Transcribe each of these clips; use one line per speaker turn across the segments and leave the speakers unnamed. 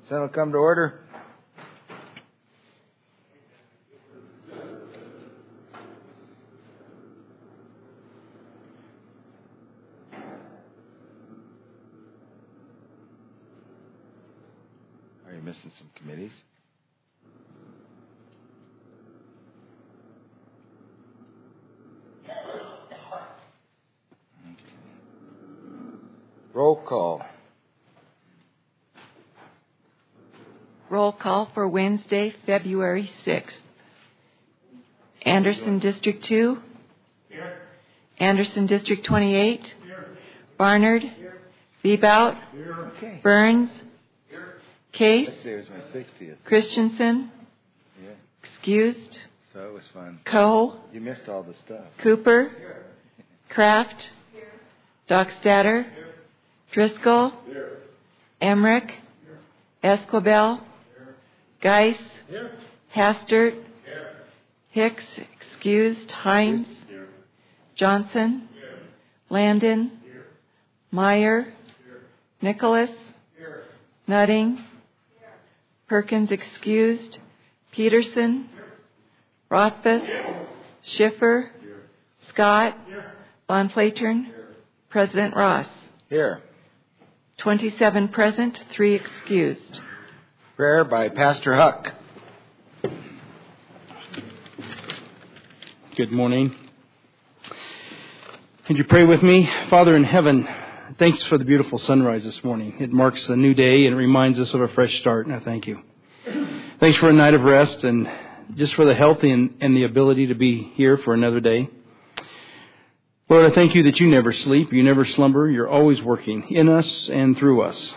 Senate will come to order. Are you missing some committees? Roll call.
Roll call for Wednesday, February 6th. Anderson District 2. Here. Anderson District 28. Here. Barnard. Here. Bebout. Here. Okay. Burns. Here. Case.
Yesterday was my 60th.
Christensen.
Yeah.
Excused.
So it was fun.
Coe.
You missed all the stuff.
Cooper. Here. Kraft. Here. Dockstader. Here. Driscoll. Here. Emmerich. Here. Esquibel. Here. Geis. Here. Hastert. Here. Hicks. Excused. Hines. Here. Johnson. Here. Landon. Here. Meyer. Here. Nicholas. Here. Nutting. Here. Perkins. Excused. Peterson. Here. Rothfuss. Here. Schiffer. Here. Scott. Here. Von Flatern. Here. President Ross.
Here.
27 present, 3 excused.
Prayer by Pastor Huck.
Good morning. Could you pray with me? Father in heaven, thanks for the beautiful sunrise this morning. It marks a new day and it reminds us of a fresh start, and I thank you. Thanks for a night of rest and just for the health and the ability to be here for another day. Lord, I thank you that you never sleep, you never slumber, you're always working in us and through us.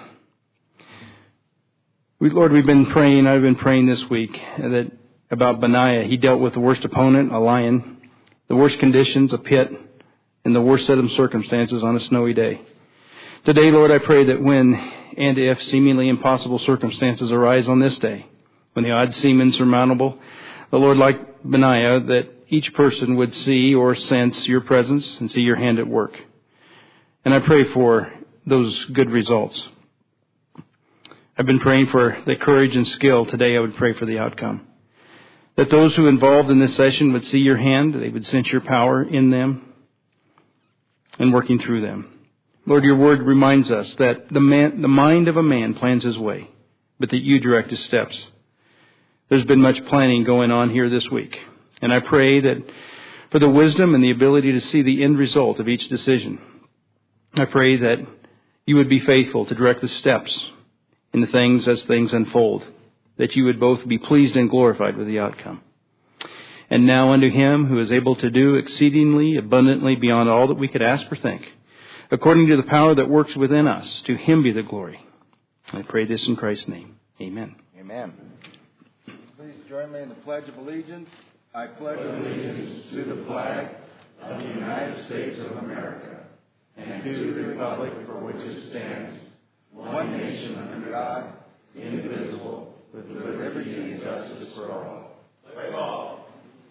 Lord, I've been praying this week that about Benaiah. He dealt with the worst opponent, a lion, the worst conditions, a pit, and the worst set of circumstances on a snowy day. Today, Lord, I pray that when and if seemingly impossible circumstances arise on this day, when the odds seem insurmountable, the Lord, like Benaiah, that each person would see or sense your presence and see your hand at work. And I pray for those good results. I've been praying for the courage and skill. Today I would pray for the outcome. That those who are involved in this session would see your hand, they would sense your power in them and working through them. Lord, your word reminds us that the mind of a man plans his way, but that you direct his steps. There's been much planning going on here this week. And I pray that for the wisdom and the ability to see the end result of each decision. I pray that you would be faithful to direct the steps in the things as things unfold, that you would both be pleased and glorified with the outcome. And now unto him who is able to do exceedingly abundantly beyond all that we could ask or think, according to the power that works within us, to him be the glory. I pray this in Christ's name. Amen.
Amen. Please join me in the Pledge of Allegiance. I pledge allegiance to the flag of the United States of America and to the republic for which it stands, one nation under God, indivisible, with liberty and justice for all. Play ball.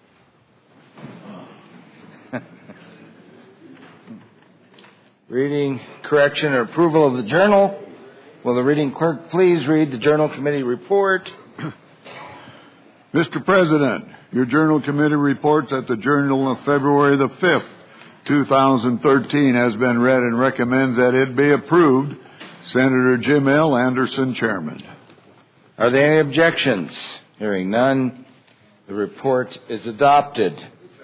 Reading, correction, or approval of the journal. Will the reading clerk please read the Journal Committee report?
Mr. President, your Journal Committee reports that the Journal of February the 5th, 2013 has been read and recommends that it be approved. Senator Jim L. Anderson, Chairman.
Are there any objections? Hearing none, the report is adopted.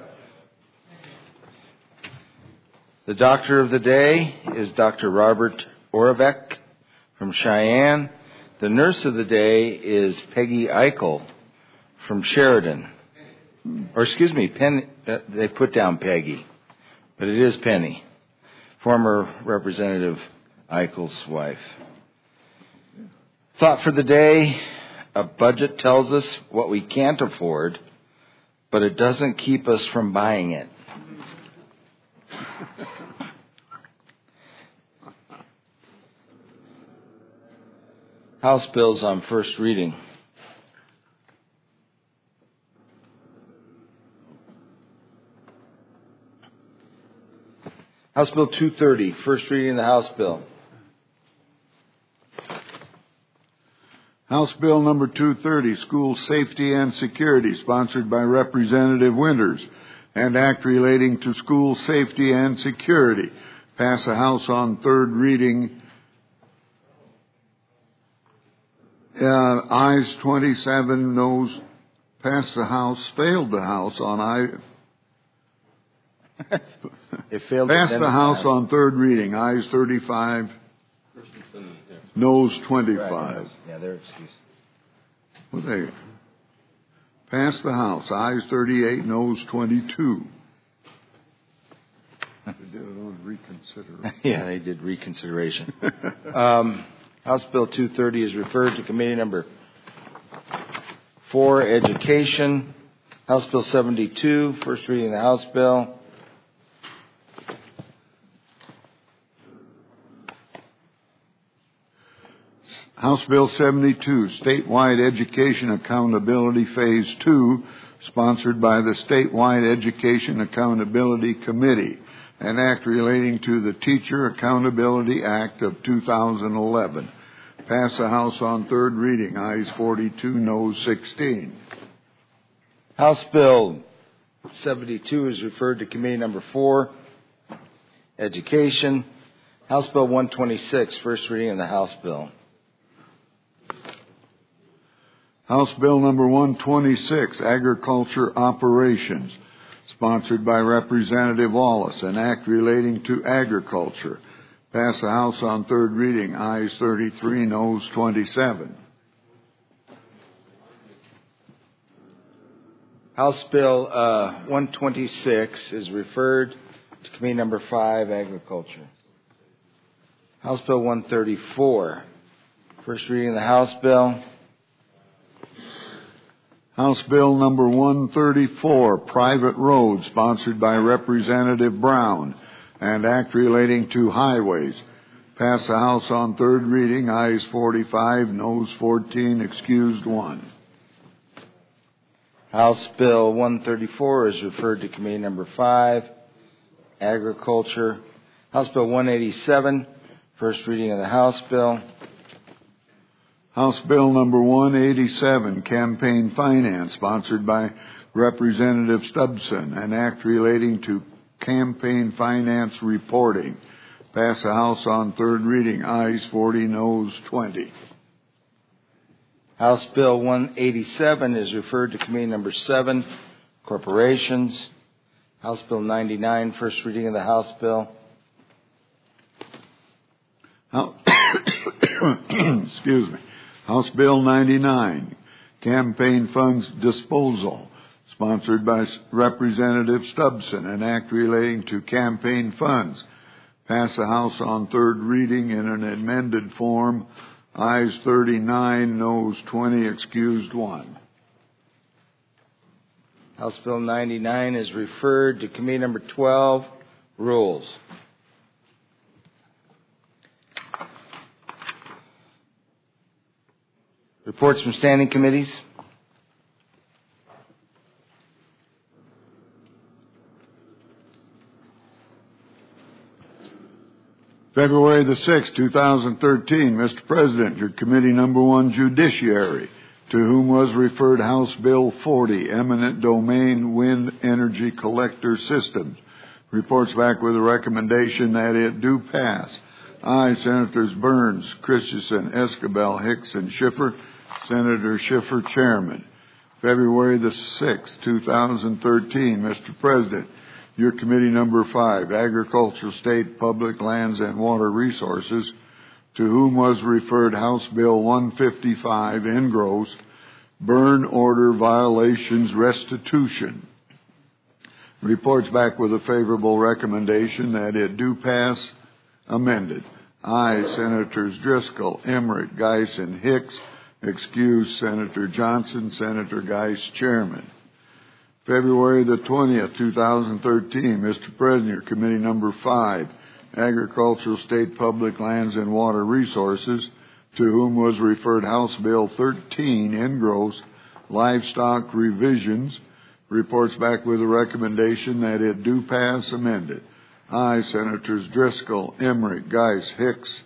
The doctor of the day is Dr. Robert Oravec from Cheyenne. The nurse of the day is Peggy Eichel from Sheridan. Or excuse me, Penny, they put down Peggy, but it is Penny, former Representative Eichel's wife. Thought for the day: a budget tells us what we can't afford, but it doesn't keep us from buying it. House bills on first reading. House Bill 230, first reading of the House bill.
House Bill number 230, School Safety and Security, sponsored by Representative Winters, and act relating to school safety and security. Pass the House on third reading. Ayes 27, noes. Passed the House, failed the House on
It failed.
Passed the House on third reading. Ayes 35, noes 25.
Yeah, they're excused.
Well, there. Passed the House. Ayes 38, noes 22. They did it on reconsideration.
Yeah, they did reconsideration. House Bill 230 is referred to Committee Number 4, Education. House Bill 72, first reading of the House Bill.
House Bill 72, Statewide Education Accountability Phase 2, sponsored by the Statewide Education Accountability Committee, an act relating to the Teacher Accountability Act of 2011. Pass the House on third reading. Ayes 42, noes 16.
House Bill 72 is referred to Committee Number 4, Education. House Bill 126, first reading of the House Bill.
House Bill number 126, Agriculture Operations, sponsored by Representative Wallace, an act relating to agriculture. Pass the House on third reading. Ayes 33, noes 27.
House Bill 126 is referred to Committee Number 5, Agriculture. House Bill 134, first reading of the House Bill.
House Bill number 134, Private Roads, sponsored by Representative Brown, and act relating to highways. Pass the House on third reading. Ayes 45, noes 14, excused 1.
House Bill 134 is referred to Committee Number 5, Agriculture. House Bill 187, first reading of the House Bill.
House Bill number 187, Campaign Finance, sponsored by Representative Stubbson, an act relating to campaign finance reporting. Pass the House on third reading. Ayes 40, noes 20.
House Bill 187 is referred to Committee Number 7, Corporations. House Bill 99, first reading of the House Bill.
Excuse me. House Bill 99, Campaign Funds Disposal, sponsored by Representative Stubbson, an act relating to campaign funds. Pass the House on third reading in an amended form. Ayes 39, noes 20, excused 1.
House Bill 99 is referred to Committee Number 12, Rules. Reports from standing committees.
February the 6th, 2013. Mr. President, your committee number 1, Judiciary, to whom was referred House Bill 40, Eminent Domain Wind Energy Collector Systems, reports back with a recommendation that it do pass. Aye, Senators Burns, Christensen, Escabel, Hicks, and Schiffer. Senator Schiffer, Chairman. February the 6th, 2013. Mr. President, your committee number 5, Agricultural, State, Public Lands, and Water Resources, to whom was referred House Bill 155, engrossed, Burn Order Violations Restitution. Reports back with a favorable recommendation that it do pass, amended. Aye, Senators Driscoll, Emmerich, Geis, and Hicks. Excuse Senator Johnson. Senator Geis, Chairman. February the 20th, 2013. Mr. President, your committee number 5, Agricultural, State, Public Lands, and Water Resources, to whom was referred House Bill 13, engrossed, Livestock Revisions, reports back with a recommendation that it do pass, amended. Aye, Senators Driscoll, Emmerich, Geis, Hicks.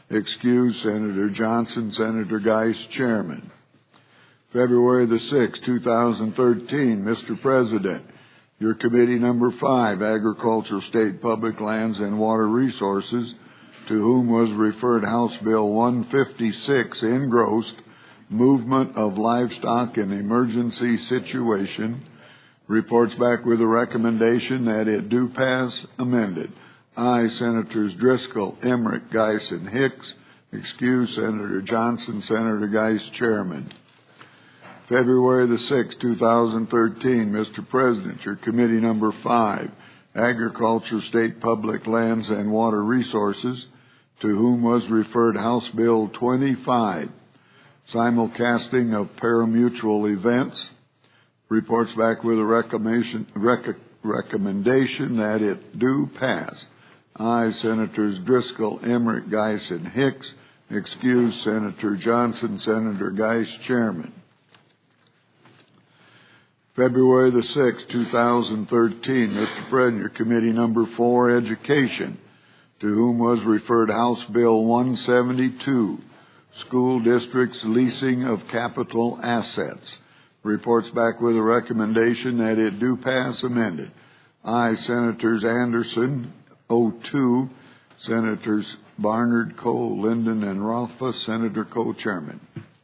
Excuse Senator Johnson, Senator Geis, Chairman. February the 6th, 2013, Mr. President, your committee number 5, Agriculture, State Public Lands, and Water Resources, to whom was referred House Bill 156, engrossed, Movement of Livestock in Emergency Situation, reports back with a recommendation that it do pass amended. I, Senators Driscoll, Emmerich, Geis, and Hicks. Excuse Senator Johnson, Senator Geis, Chairman. February the 6th, 2013, Mr. President, your committee number 5, Agriculture, State Public Lands, and Water Resources, to whom was referred House Bill 25, Simulcasting of Parimutuel Events, reports back with a recommendation that it do pass. I, Senators Driscoll, Emmerich, Geis, and Hicks. Excuse Senator Johnson, Senator Geis, Chairman. February the 6th, 2013, Mr. President, your committee number 4, Education, to whom was referred House Bill 172, School Districts Leasing of Capital Assets, reports back with a recommendation that it do pass amended. I, Senators Anderson, 02, Senators Barnard, Cole, Linden, and Rothfuss, Senator Co-Chairman.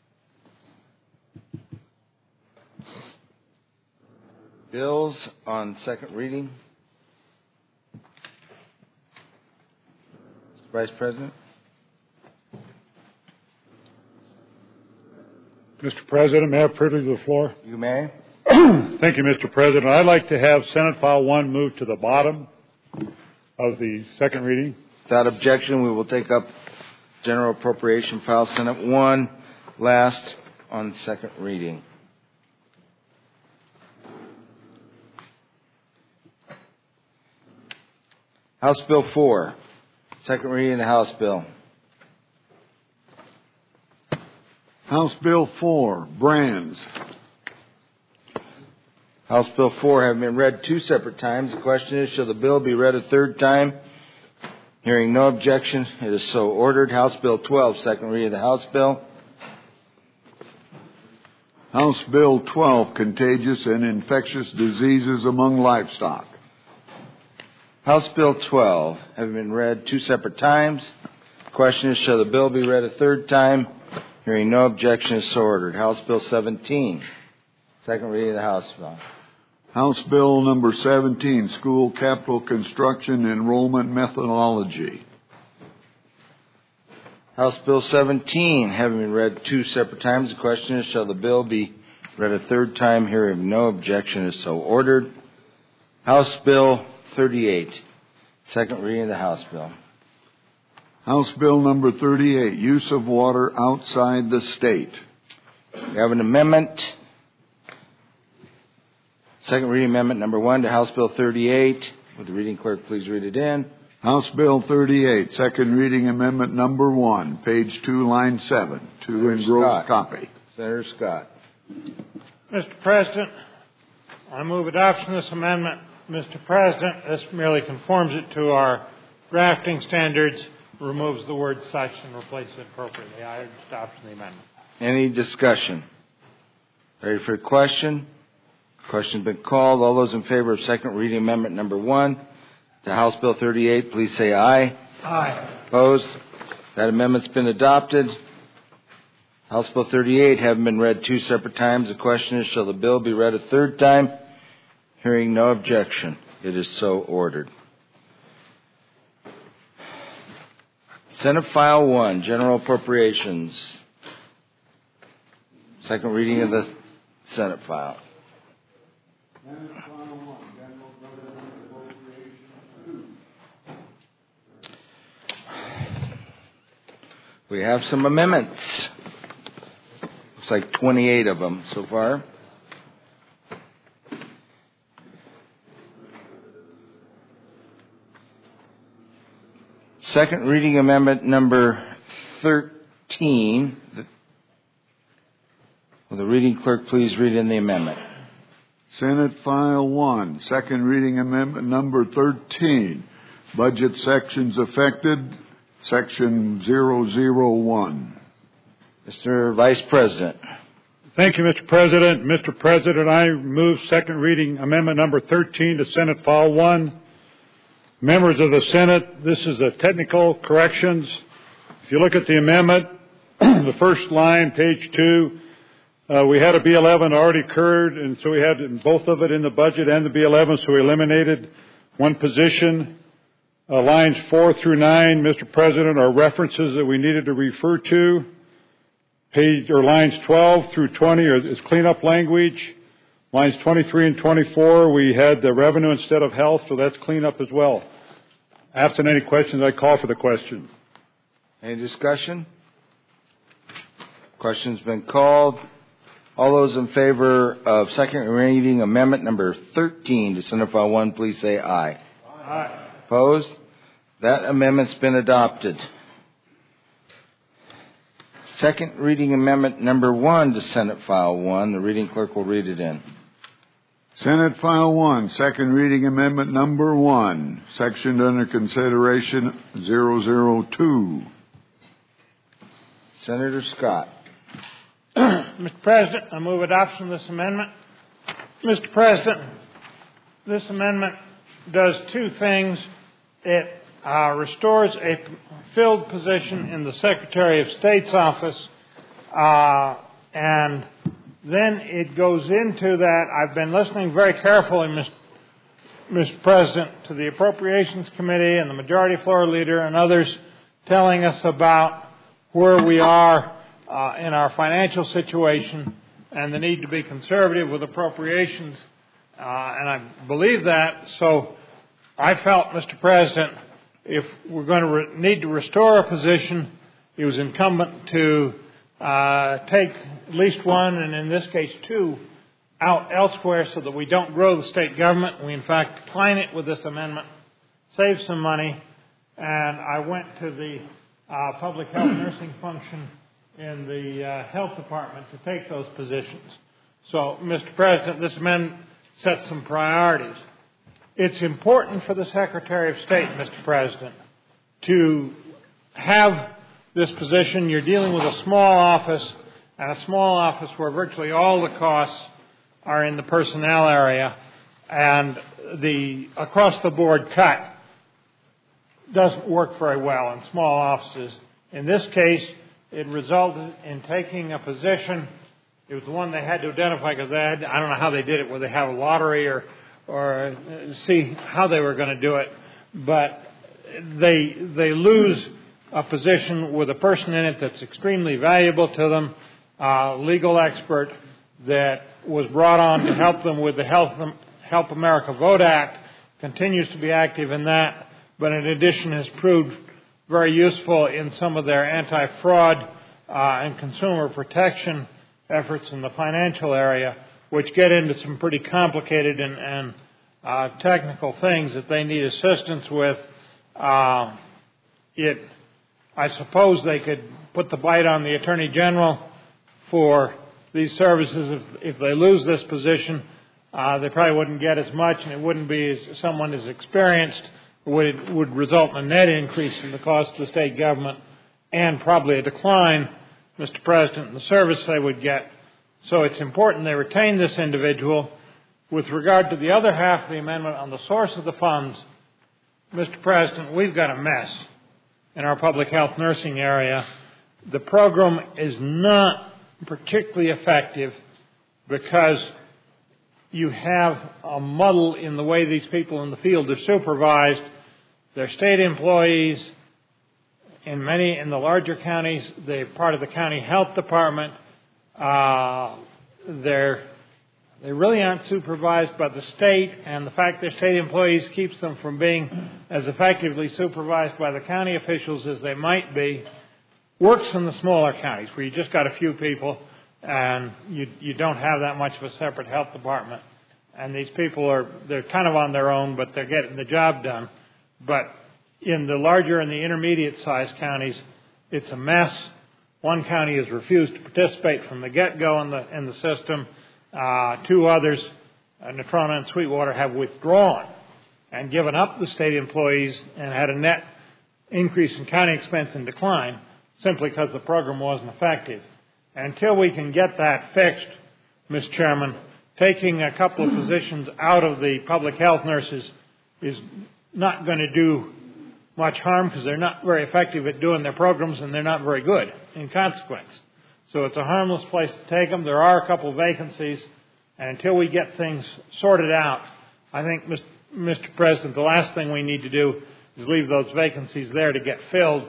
Bills on second reading. Mr. Vice President.
Mr. President, may I have privilege of the floor?
You may.
Thank you, Mr. President. I'd like to have Senate File 1 moved to the bottom of the second reading.
Without objection, we will take up General Appropriation File Senate 1 last on second reading. House Bill 4, second reading of the House Bill.
House Bill 4, Brands.
House Bill 4 having been read 2 separate times. The question is, shall the bill be read a third time? Hearing no objection, it is so ordered. House Bill 12, second reading of the House Bill.
House Bill 12, Contagious and Infectious Diseases Among Livestock.
House Bill 12 having been read 2 separate times. The question is, shall the bill be read a third time? Hearing no objection, is so ordered. House Bill 17, second reading of the House Bill.
House Bill number 17, School Capital Construction Enrollment Methodology.
House Bill 17 having been read 2 separate times. The question is, shall the bill be read a third time? Hearing no objection, is so ordered. House Bill 38, second reading of the House Bill.
House Bill number 38, Use of Water Outside the State.
We have an amendment. Second reading amendment number 1 to House Bill 38. Would the reading clerk please read it in?
House Bill 38, second reading amendment number 1, page 2, line 7, to engrossed copy.
Senator Scott.
Mr. President, I move adoption of this amendment. Mr. President, this merely conforms it to our drafting standards, removes the word such and replaces it appropriately. I urge adoption of the amendment.
Any discussion? Ready for a question? Question's been called. All those in favor of second reading amendment number 1 to House Bill 38, please say aye.
Aye.
Opposed? That amendment's been adopted. House Bill 38 having been read 2 separate times. The question is, shall the bill be read a third time? Hearing no objection, it is so ordered. Senate File 1, General Appropriations. Second reading of the Senate File. We have some amendments. Looks like 28 of them so far. Second reading amendment number 13. Will the reading clerk please read in the amendment?
Senate File 1, second reading amendment number 13. Budget sections affected, Section 001.
Mr. Vice President.
Thank you, Mr. President. Mr. President, I move second reading amendment number 13 to Senate File 1. Members of the Senate, this is a technical corrections. If you look at the amendment, the first line, page 2, we had a B11 already occurred, and so we had both of it in the budget and the B11, so we eliminated one position. Lines 4 through 9, Mr. President, are references that we needed to refer to. Lines 12 through 20 is cleanup language. Lines 23 and 24, we had the revenue instead of health, so that's cleanup as well. Absent any questions, I call for the question.
Any discussion? Question's been called. All those in favor of second reading amendment number 13 to Senate File 1, please say aye.
Aye.
Opposed? That amendment's been adopted. Second reading amendment number 1 to Senate File 1. The reading clerk will read it in.
Senate File 1, second reading amendment number 1, section under consideration 002.
Senator Scott.
Mr. President, I move adoption of this amendment. Mr. President, this amendment does two things. It restores a filled position in the Secretary of State's office, and then it goes into that. I've been listening very carefully, Mr. President, to the Appropriations Committee and the Majority Floor Leader and others telling us about where we are in our financial situation and the need to be conservative with appropriations, and I believe that. So I felt, Mr. President, if we're going to need to restore a position, it was incumbent to take at least one, and in this case 2, out elsewhere so that we don't grow the state government. We, in fact, decline it with this amendment, save some money, and I went to the public health nursing function in the health department to take those positions. So, Mr. President, this amendment sets some priorities. It's important for the Secretary of State, Mr. President, to have this position. You're dealing with a small office, and a small office where virtually all the costs are in the personnel area, and the across-the-board cut doesn't work very well in small offices. In this case, it resulted in taking a position. It was the one they had to identify because I don't know how they did it, whether they have a lottery or see how they were going to do it, but they lose a position with a person in it that's extremely valuable to them, a legal expert that was brought on to help them with the Help America Vote Act, continues to be active in that, but in addition has proved very useful in some of their anti-fraud and consumer protection efforts in the financial area, which get into some pretty complicated and technical things that they need assistance with. I suppose they could put the bite on the Attorney General for these services. If they lose this position, they probably wouldn't get as much, and it wouldn't be as someone as experienced. Would result in a net increase in the cost of the state government and probably a decline, Mr. President, in the service they would get. So it's important they retain this individual. With regard to the other half of the amendment on the source of the funds, Mr. President, we've got a mess in our public health nursing area. The program is not particularly effective because you have a muddle in the way these people in the field are supervised. They're state employees. In the larger counties, they're part of the county health department. They really aren't supervised by the state, and the fact they're state employees keeps them from being as effectively supervised by the county officials as they might be. Works in the smaller counties where you just got a few people and you don't have that much of a separate health department. And these people they're kind of on their own, but they're getting the job done. But in the larger and the intermediate sized counties, it's a mess. One county has refused to participate from the get-go in the system. 2 others, Natrona and Sweetwater, have withdrawn and given up the state employees and had a net increase in county expense and decline simply because the program wasn't effective. And until we can get that fixed, Mr. Chairman, taking a couple of positions out of the public health nurses is not going to do much harm because they're not very effective at doing their programs and they're not very good in consequence. So it's a harmless place to take them. There are a couple of vacancies, and until we get things sorted out, I think, Mr. President, the last thing we need to do is leave those vacancies there to get filled.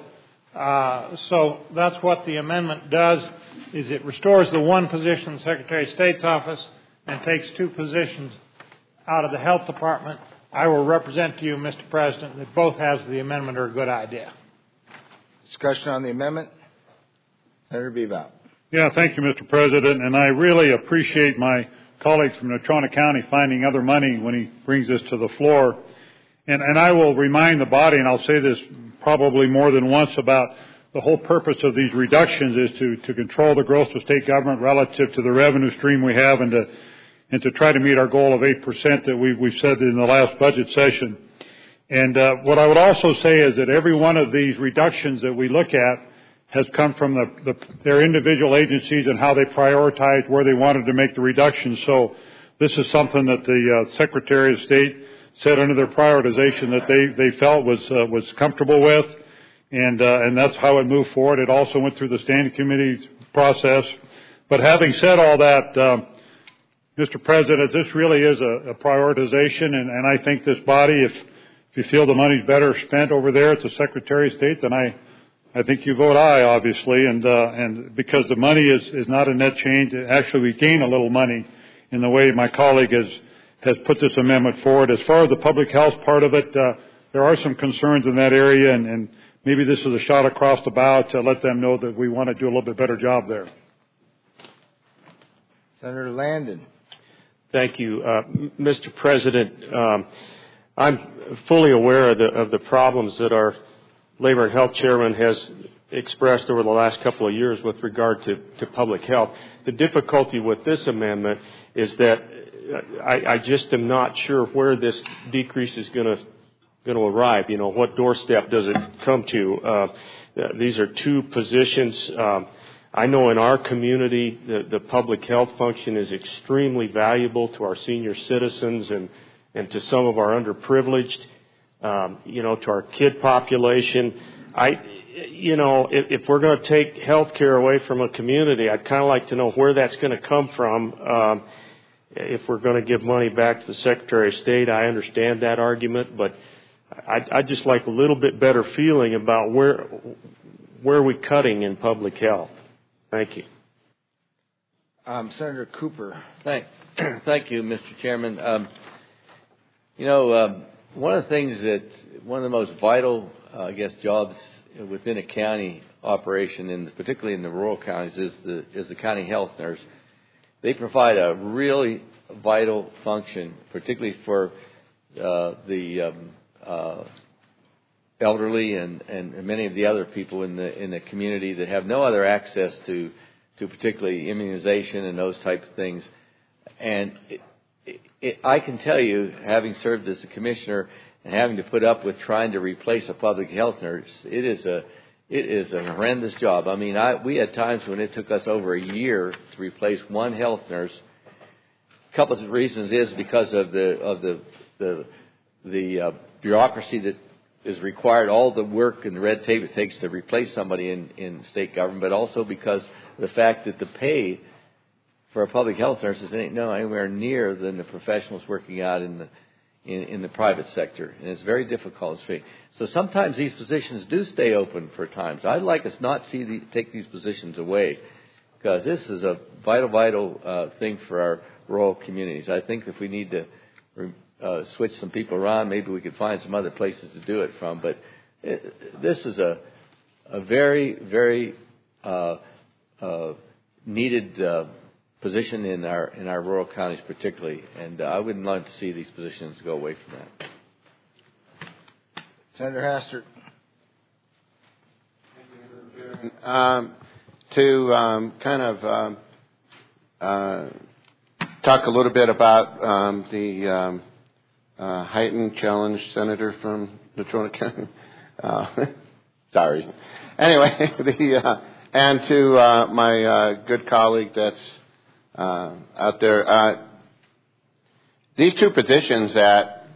So that's what the amendment does, is it restores the one position in the Secretary of State's office and takes two positions out of the Health Department. I will represent to you, Mr. President, that both halves of the amendment are a good idea.
Discussion on the amendment? Senator Bebout.
Yeah, thank you, Mr. President, and I really appreciate my colleagues from Natrona County finding other money when he brings this to the floor. And I will remind the body, and I'll say this probably more than once, about the whole purpose of these reductions is to control the growth of state government relative to the revenue stream we have and to try to meet our goal of 8% that we've said in the last budget session. And what I would also say is that every one of these reductions that we look at has come from their individual agencies and how they prioritized where they wanted to make the reductions. So this is something that the Secretary of State said under their prioritization that they felt was comfortable with, and that's how it moved forward. It also went through the standing committee process. But having said all that, Mr. President, this really is a prioritization, and I think this body, if you feel the money's better spent over there at the Secretary of State, then I think you vote aye, obviously, and because the money is not a net change, actually we gain a little money in the way my colleague has put this amendment forward. As far as the public health part of it, there are some concerns in that area, and maybe this is a shot across the bow to let them know that we want to do a little bit better job there.
Senator Landon.
Thank you, Mr. President. I'm fully aware of the problems that our Labor and Health Chairman has expressed over the last couple of years with regard to public health. The difficulty with this amendment is that I just am not sure where this decrease is going to arrive. You know, what doorstep does it come to? These are two positions. I know in our community the public health function is extremely valuable to our senior citizens and to some of our underprivileged, to our kid population. If we're going to take health care away from a community, I'd kind of like to know where that's going to come from. If we're going to give money back to the Secretary of State, I understand that argument, but I'd just like a little bit better feeling about where are we cutting in public health. Thank you.
Senator Cooper.
Thank you, Mr. Chairman. One of the most vital, jobs within a county operation, and particularly in the rural counties, is the county health nurse. They provide a really vital function, particularly for the elderly and many of the other people in the community that have no other access to particularly immunization and those type of things. And I can tell you, having served as a commissioner and having to put up with trying to replace a public health nurse, it is a horrendous job. I mean, we had times when it took us over a year to replace one health nurse. A couple of reasons is because of the bureaucracy that is required, all the work and the red tape it takes to replace somebody in state government, but also because of the fact that the pay for a public health nurse is anywhere near than the professionals working out in the private sector, and it's very difficult. So sometimes these positions do stay open for times. I'd like us not take these positions away, because this is a vital thing for our rural communities. I think if we need to switch some people around, maybe we could find some other places to do it from. But this is a very, very needed position in our rural counties particularly, and I wouldn't like to see these positions go away from that.
Senator Hastert.
To talk a little bit about the heightened challenge senator from Natrona County. Sorry. Anyway, and to my good colleague that's out there, these two positions that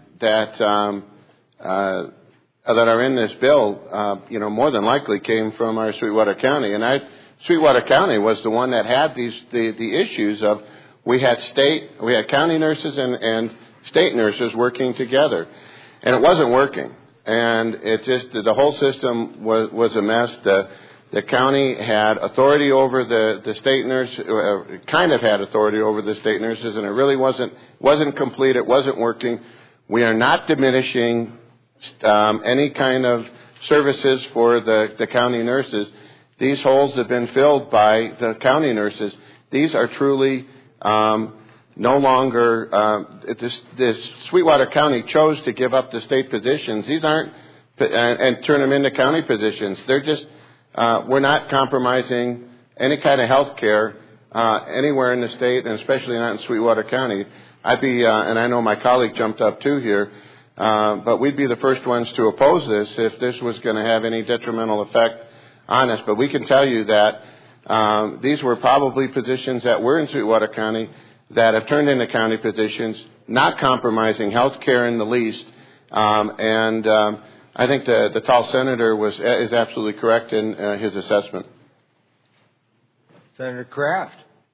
are in this bill, more than likely came from our Sweetwater County, and Sweetwater County was the one that had the issues of we had county nurses and state nurses working together, and it wasn't working. And it just, the whole system was a mess. The county had authority over the state nurse, kind of had authority over the state nurses, and it really wasn't complete. It wasn't working. We are not diminishing any kind of services for the county nurses. These holes have been filled by the county nurses. These are truly no longer, this Sweetwater County chose to give up the state positions. These aren't, and turn them into county positions. They're just, we're not compromising any kind of health care anywhere in the state, and especially not in Sweetwater County. I'd be, and I know my colleague jumped up too here, but we'd be the first ones to oppose this if this was going to have any detrimental effect on us. But we can tell you that these were probably positions that were in Sweetwater County that have turned into county positions, not compromising health care in the least. I think the tall senator is absolutely correct in his assessment.
Senator Kraft.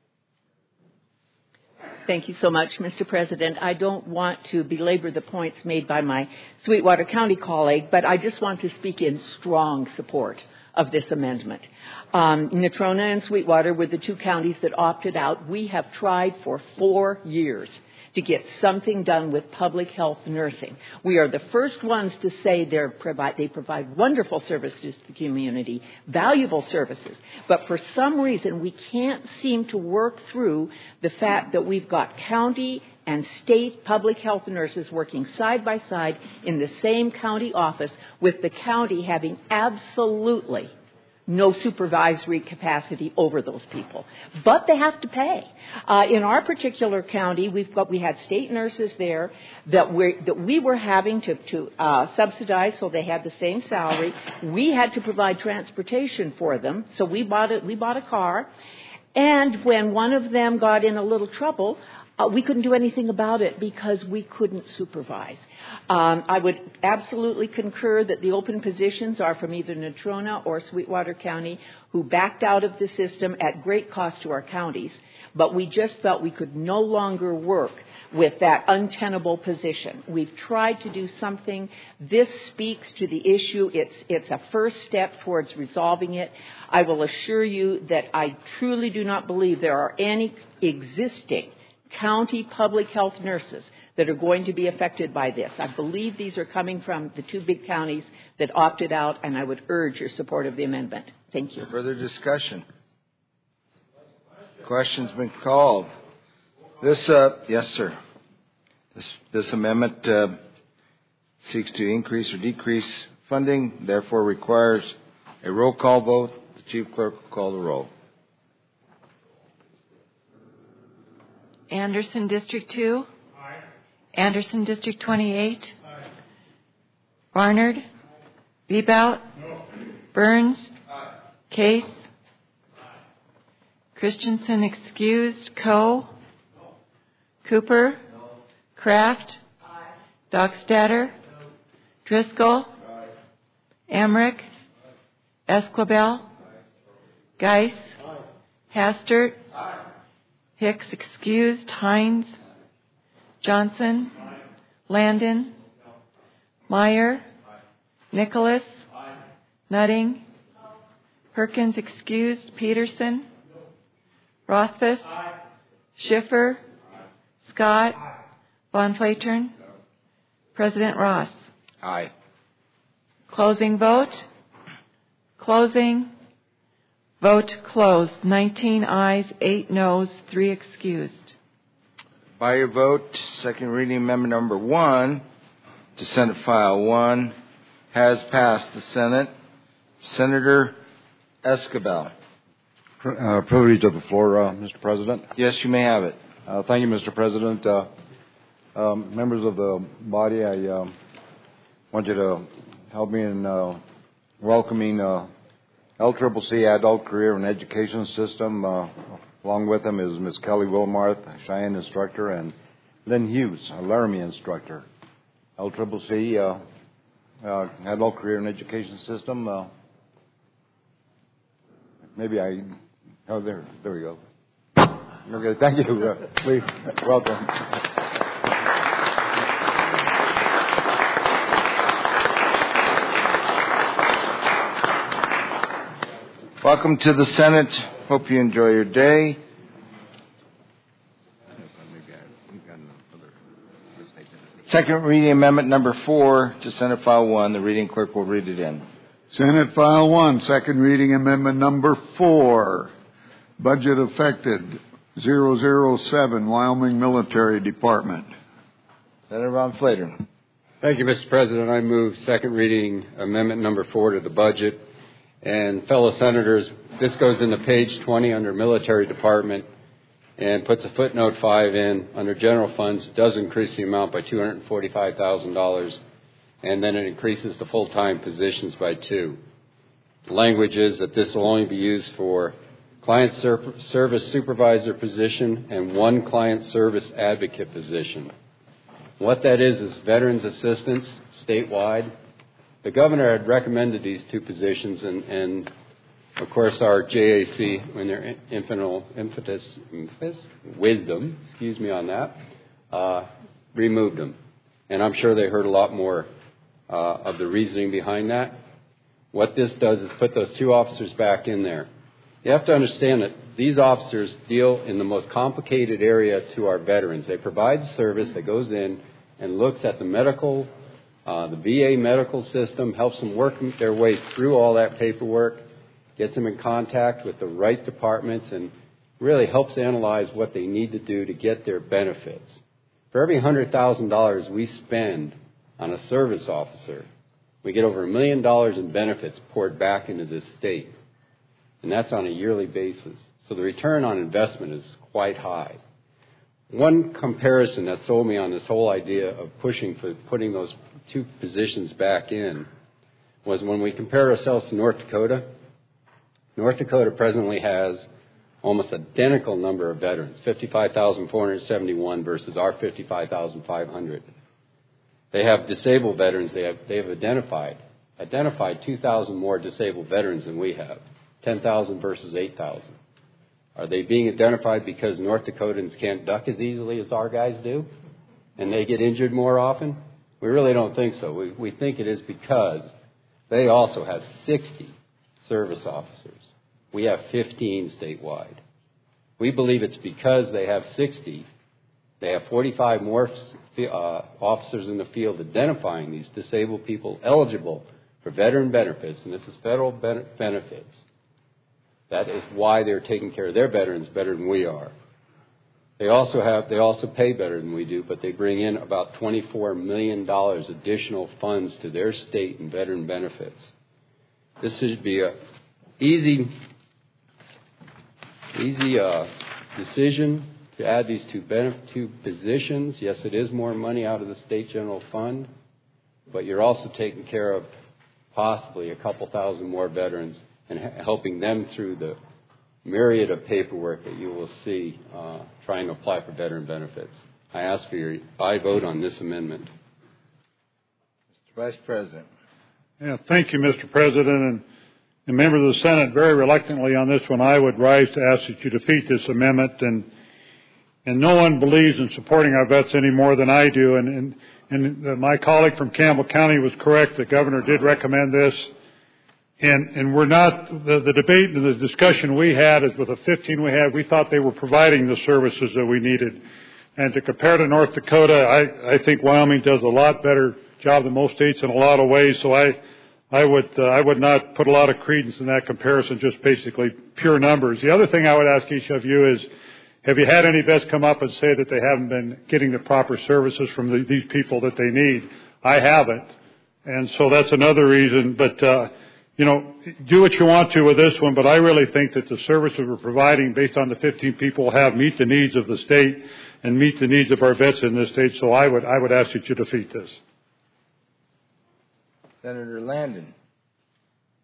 Thank you so much, Mr. President. I don't want to belabor the points made by my Sweetwater County colleague, but I just want to speak in strong support of this amendment. Natrona and Sweetwater were the two counties that opted out. We have tried for 4 years to get something done with public health nursing. We are the first ones to say they provide wonderful services to the community, valuable services. But for some reason, we can't seem to work through the fact that we've got county and state public health nurses working side by side in the same county office, with the county having absolutely no supervisory capacity over those people. But they have to pay. In our particular county, we had state nurses there that we were having to subsidize, so they had the same salary. We had to provide transportation for them, so we bought a car. And when one of them got in a little trouble, we couldn't do anything about it because we couldn't supervise. I would absolutely concur that the open positions are from either Natrona or Sweetwater County, who backed out of the system at great cost to our counties. But we just felt we could no longer work with that untenable position. We've tried to do something. This speaks to the issue. It's a first step towards resolving it. I will assure you that I truly do not believe there are any existing county public health nurses that are going to be affected by this. I believe these are coming from the two big counties that opted out, and I would urge your support of the amendment. Thank you.
Further discussion? Question's been called. Yes, sir. This amendment seeks to increase or decrease funding, therefore requires a roll call vote. The Chief Clerk will call the roll.
Anderson, District 2. Aye. Anderson, District 28. Aye. Barnard. Bebout. No. Burns. Aye. Case. Aye. Christensen excused. Coe. No. Cooper. No. Kraft. Aye. Dockstader. No. Driscoll. Aye. Emmerich. Aye. Esquibel. Aye. Geis. Aye. Hastert. Aye. Hicks excused. Hines. Johnson. Aye. Landon. No. Meyer. Aye. Nicholas. Aye. Nutting. No. Perkins excused. Peterson. No. Rothfuss. Aye. Schiffer. Aye. Scott. Aye. Von Flatern. No. President Ross.
Aye.
Closing vote. Closing. Vote closed. 19 ayes, 8 noes, 3 excused.
By your vote, second reading amendment number 1 to Senate File 1 has passed the Senate. Senator Esquibel.
Privilege of the floor, Mr. President.
Yes, you may have it.
Thank you, Mr. President. Members of the body, I want you to help me in welcoming LCCC Adult Career and Education System. Along with them is Ms. Kelly Wilmarth, Cheyenne instructor, and Lynn Hughes, a Laramie instructor. LCCC Adult Career and Education System. Oh, there we go. Okay, thank you. Please, welcome.
Welcome to the Senate. Hope you enjoy your day. Second reading amendment number 4 to Senate File 1. The reading clerk will read it in.
Senate File 1, second reading amendment number 4. Budget affected 007, Wyoming Military Department.
Senator Ron Flater.
Thank you, Mr. President. I move second reading amendment number 4 to the budget. And fellow senators, this goes into page 20 under Military Department and puts a footnote 5 in under general funds. It does increase the amount by $245,000, and then it increases the full-time positions by 2. The language is that this will only be used for client service supervisor position and 1 client service advocate position. What that is veterans assistance statewide. The governor had recommended these 2 positions, and of course our JAC, in their wisdom, on that, removed them. And I'm sure they heard a lot more of the reasoning behind that. What this does is put those 2 officers back in there. You have to understand that these officers deal in the most complicated area to our veterans. They provide the service that goes in and looks at the medical, the VA medical system, helps them work their way through all that paperwork, gets them in contact with the right departments, and really helps analyze what they need to do to get their benefits. For every $100,000 we spend on a service officer, we get over $1 million in benefits poured back into this state. And that's on a yearly basis. So the return on investment is quite high. One comparison that sold me on this whole idea of pushing for putting those 2 positions back in was when we compared ourselves to North Dakota. North Dakota presently has almost identical number of veterans, 55,471 versus our 55,500. They have disabled veterans. They have identified 2,000 more disabled veterans than we have, 10,000 versus 8,000. Are they being identified because North Dakotans can't duck as easily as our guys do, and they get injured more often? We really don't think so. We think it is because they also have 60 service officers. We have 15 statewide. We believe it's because they have 60. They have 45 more officers in the field identifying these disabled people eligible for veteran benefits, and this is federal benefits. That is why they're taking care of their veterans better than we are. They also pay better than we do, but they bring in about $24 million additional funds to their state in veteran benefits. This should be a easy decision to add these 2 positions. Yes, it is more money out of the state general fund, but you're also taking care of possibly a couple thousand more veterans and helping them through the myriad of paperwork that you will see trying to apply for veteran benefits. I ask for your aye vote on this amendment.
Mr. Vice President.
Yeah, thank you, Mr. President. And members of the Senate, very reluctantly on this one, I would rise to ask that you defeat this amendment. And no one believes in supporting our vets any more than I do. And my colleague from Campbell County was correct. The governor did recommend this. And we're not, the debate and the discussion we had is with the 15 we had, we thought they were providing the services that we needed. And to compare to North Dakota, I think Wyoming does a lot better job than most states in a lot of ways. So I would not put a lot of credence in that comparison, just basically pure numbers. The other thing I would ask each of you is, have you had any vets come up and say that they haven't been getting the proper services from these people that they need? I haven't. And so that's another reason. But, do what you want to with this one, but I really think that the services we're providing based on the 15 people meet the needs of the state and meet the needs of our vets in this state. So I would ask that you defeat this.
Senator Landon.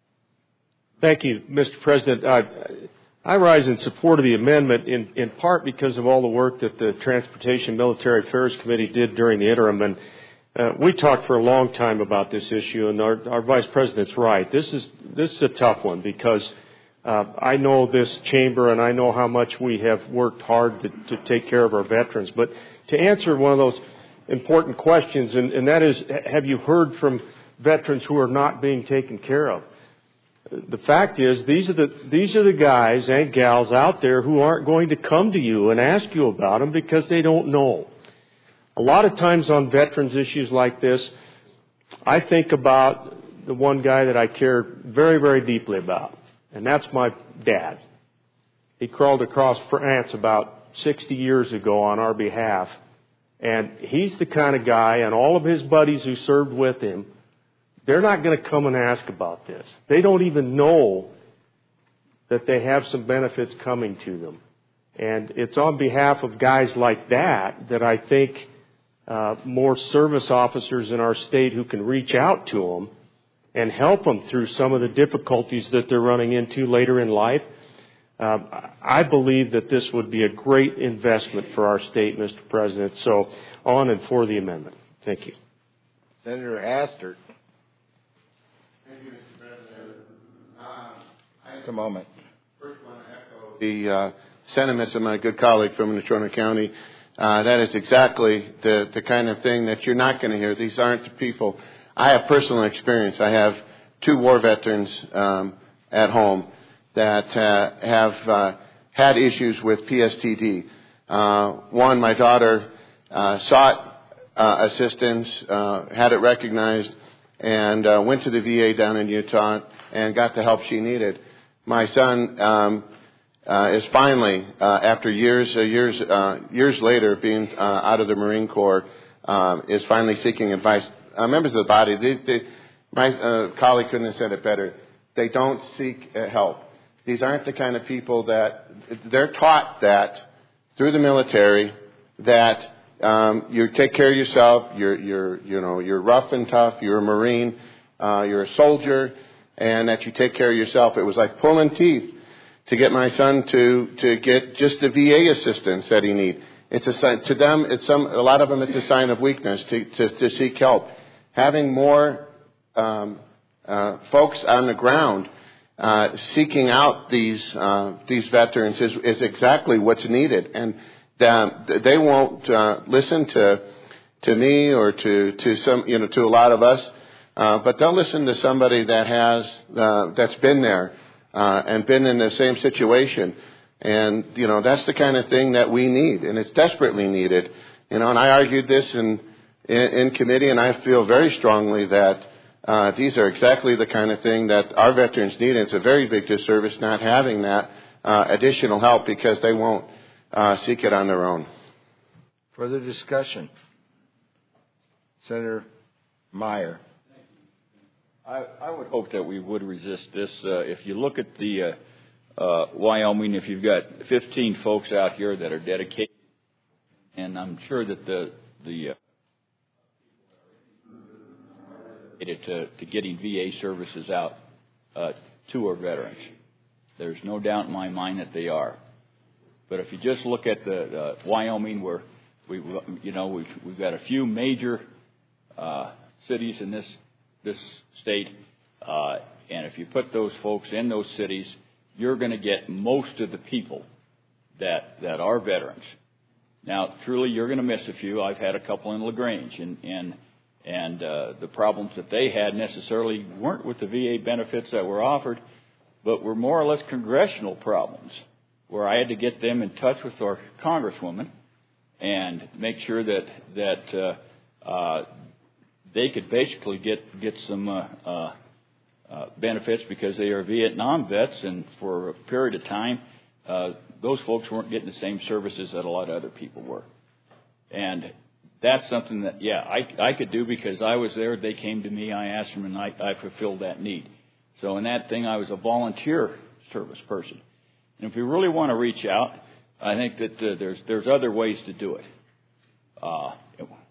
Thank you, Mr. President. I rise in support of the amendment in part because of all the work that the Transportation Military Affairs Committee did during the interim. And we talked for a long time about this issue, and our Vice President's right. This is a tough one because I know this chamber and I know how much we have worked hard to take care of our veterans. But to answer one of those important questions, and that is, have you heard from veterans who are not being taken care of? The fact is, these are the guys and gals out there who aren't going to come to you and ask you about them because they don't know. A lot of times on veterans issues like this, I think about the one guy that I care very, very deeply about, and that's my dad. He crawled across France about 60 years ago on our behalf, and he's the kind of guy, and all of his buddies who served with him, they're not going to come and ask about this. They don't even know that they have some benefits coming to them. And it's on behalf of guys like that I think more service officers in our state who can reach out to them and help them through some of the difficulties that they're running into later in life. I believe that this would be a great investment for our state, Mr. President. So on and for the amendment. Thank you.
Senator Hastert. Just a moment.
First, I want to echo the sentiments of my good colleague from Natrona County. That is exactly the kind of thing that you're not going to hear. These aren't the people. I have personal experience. I have 2 war veterans at home that have had issues with PSTD. One, my daughter sought assistance, had it recognized, and went to the VA down in Utah and got the help she needed. My son is finally, after years later being out of the Marine Corps, is finally seeking advice. Members of the body, my colleague couldn't have said it better. They don't seek help. These aren't the kind of people that they're taught that through the military that you take care of yourself. You're rough and tough. You're a Marine. You're a soldier. And that you take care of yourself. It was like pulling teeth to get my son to get just the VA assistance that he needs. It's a sign to them. A lot of them. It's a sign of weakness to seek help. Having more folks on the ground seeking out these veterans is exactly what's needed, and they won't listen to me or to some to a lot of us. But they'll listen to somebody that that's been there and been in the same situation, and that's the kind of thing that we need, and it's desperately needed. And I argued this in committee, and I feel very strongly that these are exactly the kind of thing that our veterans need. And it's a very big disservice not having that additional help because they won't seek it on their own.
Further discussion, Senator Meyer.
I would hope that we would resist this. If you look at the Wyoming, if you've got 15 folks out here that are dedicated, and I'm sure that the to getting VA services out to our veterans. There's no doubt in my mind that they are. But if you just look at the Wyoming, where we've got a few major cities in this state, and if you put those folks in those cities, you're going to get most of the people that are veterans. Now, truly, you're going to miss a few. I've had a couple in LaGrange, and the problems that they had necessarily weren't with the VA benefits that were offered, but were more or less congressional problems, where I had to get them in touch with our congresswoman and make sure that they could basically get some benefits because they are Vietnam vets, and for a period of time, those folks weren't getting the same services that a lot of other people were. And that's something that, I could do because I was there. They came to me, I asked them, and I fulfilled that need. So in that thing, I was a volunteer service person. And if we really want to reach out, I think that there's other ways to do it.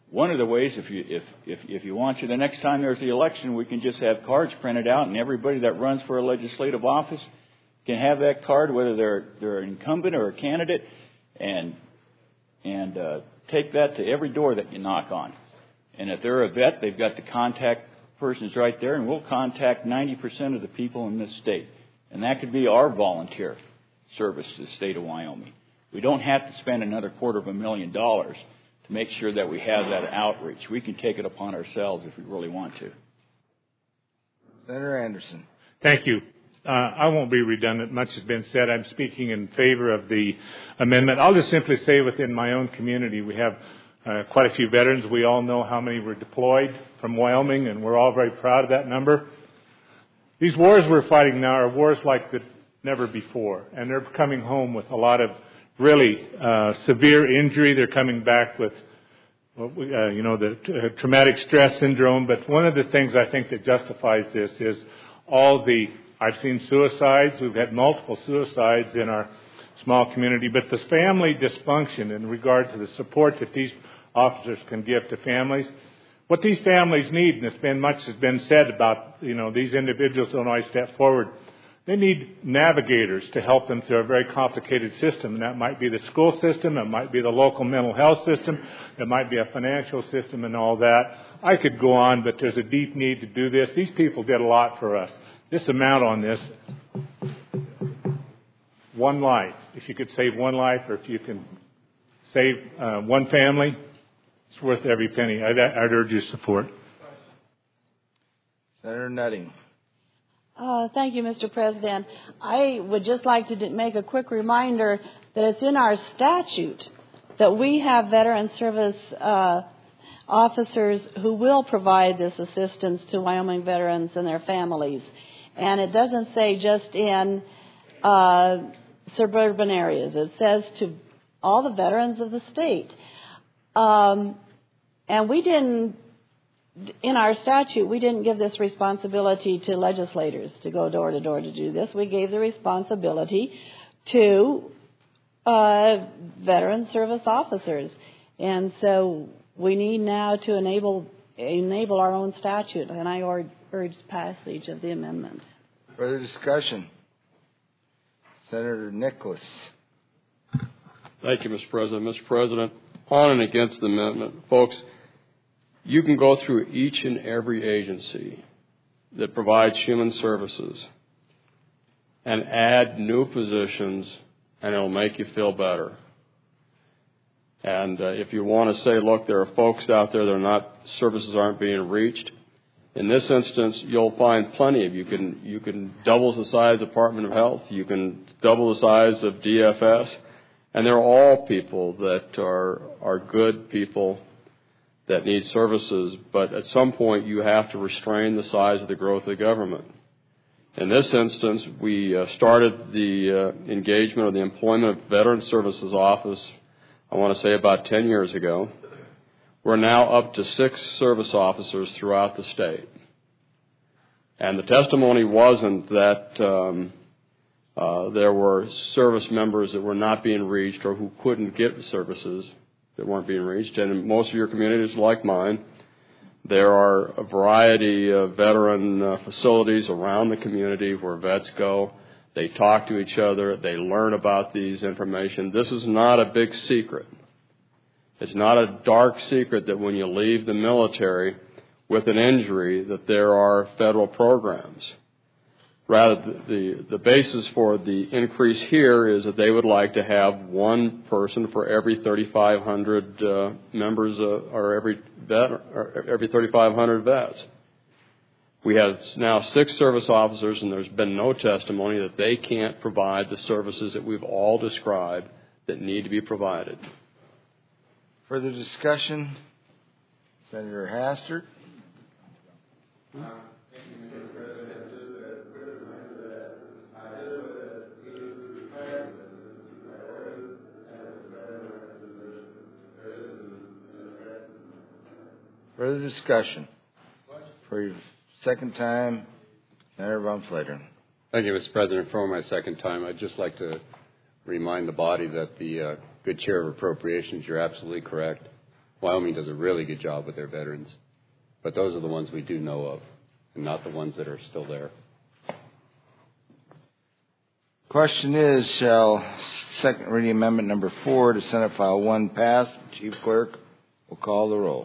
one of the ways, if you want to, the next time there's the election, we can just have cards printed out, and everybody that runs for a legislative office can have that card, whether they're an incumbent or a candidate, and take that to every door that you knock on. And if they're a vet, they've got the contact persons right there, and we'll contact 90% of the people in this state. And that could be our volunteer service to the state of Wyoming. We don't have to spend another $250,000 to make sure that we have that outreach. We can take it upon ourselves if we really want to.
Senator Anderson.
Thank you. I won't be redundant. Much has been said. I'm speaking in favor of the amendment. I'll just simply say within my own community, we have quite a few veterans. We all know how many were deployed from Wyoming, and we're all very proud of that number. These wars we're fighting now are wars like never before, and they're coming home with a lot of really severe injury. They're coming back with, the traumatic stress syndrome. But one of the things I think that justifies this is I've seen suicides. We've had multiple suicides in our small community. But the family dysfunction in regard to the support that these officers can give to families, what these families need, and much has been said about, these individuals don't always step forward. They need navigators to help them through a very complicated system. And that might be the school system. It might be the local mental health system. It might be a financial system and all that. I could go on, but there's a deep need to do this. These people did a lot for us. This amount on this, one life. If you could save one life, or if you can save one family, it's worth every penny. I'd urge your support.
Senator Nutting.
Thank you, Mr. President. I would just like to make a quick reminder that it's in our statute that we have veteran service officers who will provide this assistance to Wyoming veterans and their families. And it doesn't say just in suburban areas. It says to all the veterans of the state. And we didn't, in our statute, we didn't give this responsibility to legislators to go door to door to do this. We gave the responsibility to veteran service officers. And so we need now to enable our own statute, and I urge passage of the amendment.
Further discussion? Senator Nicholas.
Thank you, Mr. President. Mr. President, on and against the amendment. Folks, you can go through each and every agency that provides human services and add new positions, and it'll make you feel better. And if you want to say, look, there are folks out there that services aren't being reached, in this instance, you'll find plenty of. You can double the size of Department of Health. You can double the size of DFS, and they're all people that are good people that need services. But at some point, you have to restrain the size of the growth of the government. In this instance, we started the engagement of the Employment of Veteran Services Office, I want to say about 10 years ago. We're now up to 6 service officers throughout the state. And the testimony wasn't that there were service members that were not being reached or who couldn't get services that weren't being reached. And in most of your communities like mine, there are a variety of veteran facilities around the community where vets go. They talk to each other. They learn about these information. This is not a big secret. It's not a dark secret that when you leave the military with an injury that there are federal programs. Rather, the basis for the increase here is that they would like to have one person for every 3,500 members or every 3,500 vets. We have now 6 service officers, and there's been no testimony that they can't provide the services that we've all described that need to be provided.
Further discussion? Senator Hastert. Further discussion? For your second time, Senator Von Flatern.
Thank you, Mr. President. For my second time, I'd just like to remind the body that the good chair of appropriations, you're absolutely correct. Wyoming does a really good job with their veterans. But those are the ones we do know of, and not the ones that are still there.
Question is, shall second reading amendment number 4 to Senate File 1 pass? Chief Clerk will call the roll.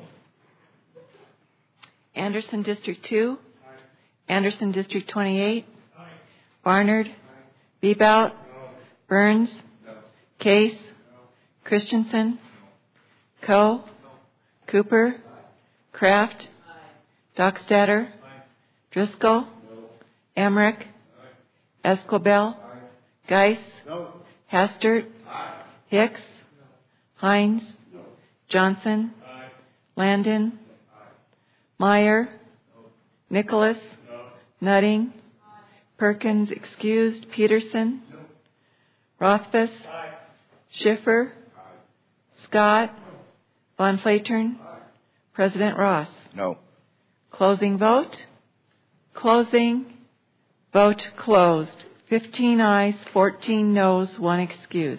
Anderson, District 2. Anderson, District 28. Barnard. Bebout. Burns. Case. Christensen. Coe. Cooper. Kraft. Dockstader. Driscoll. Emmerich. Esquibel. Geis. Hastert. Hicks. Hines. Johnson. Landon. Meyer. Nicholas. Nutting. Perkins excused. Peterson. Rothfuss. Schiffer. Scott. Von Flatern. President Ross.
No.
Closing vote. Closing. Vote closed. 15 ayes, 14 noes, 1 excused.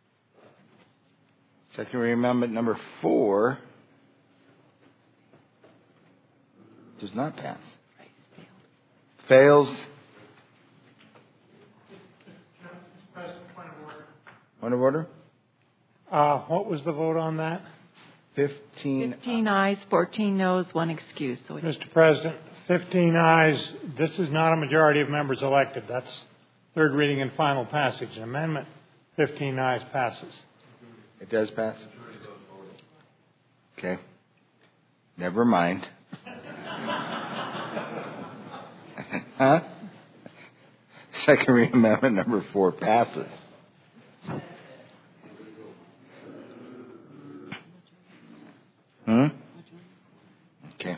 Second reading amendment number 4 does not pass. Fails. Point of order.
What was the vote on that?
15
ayes, 14 noes, 1 excused. So
Mr. President, 15 ayes. This is not a majority of members elected. That's third reading and final passage. An amendment, 15 ayes passes.
It does pass? Okay. Never mind. Huh? Second reading amendment number 4 passes. Okay.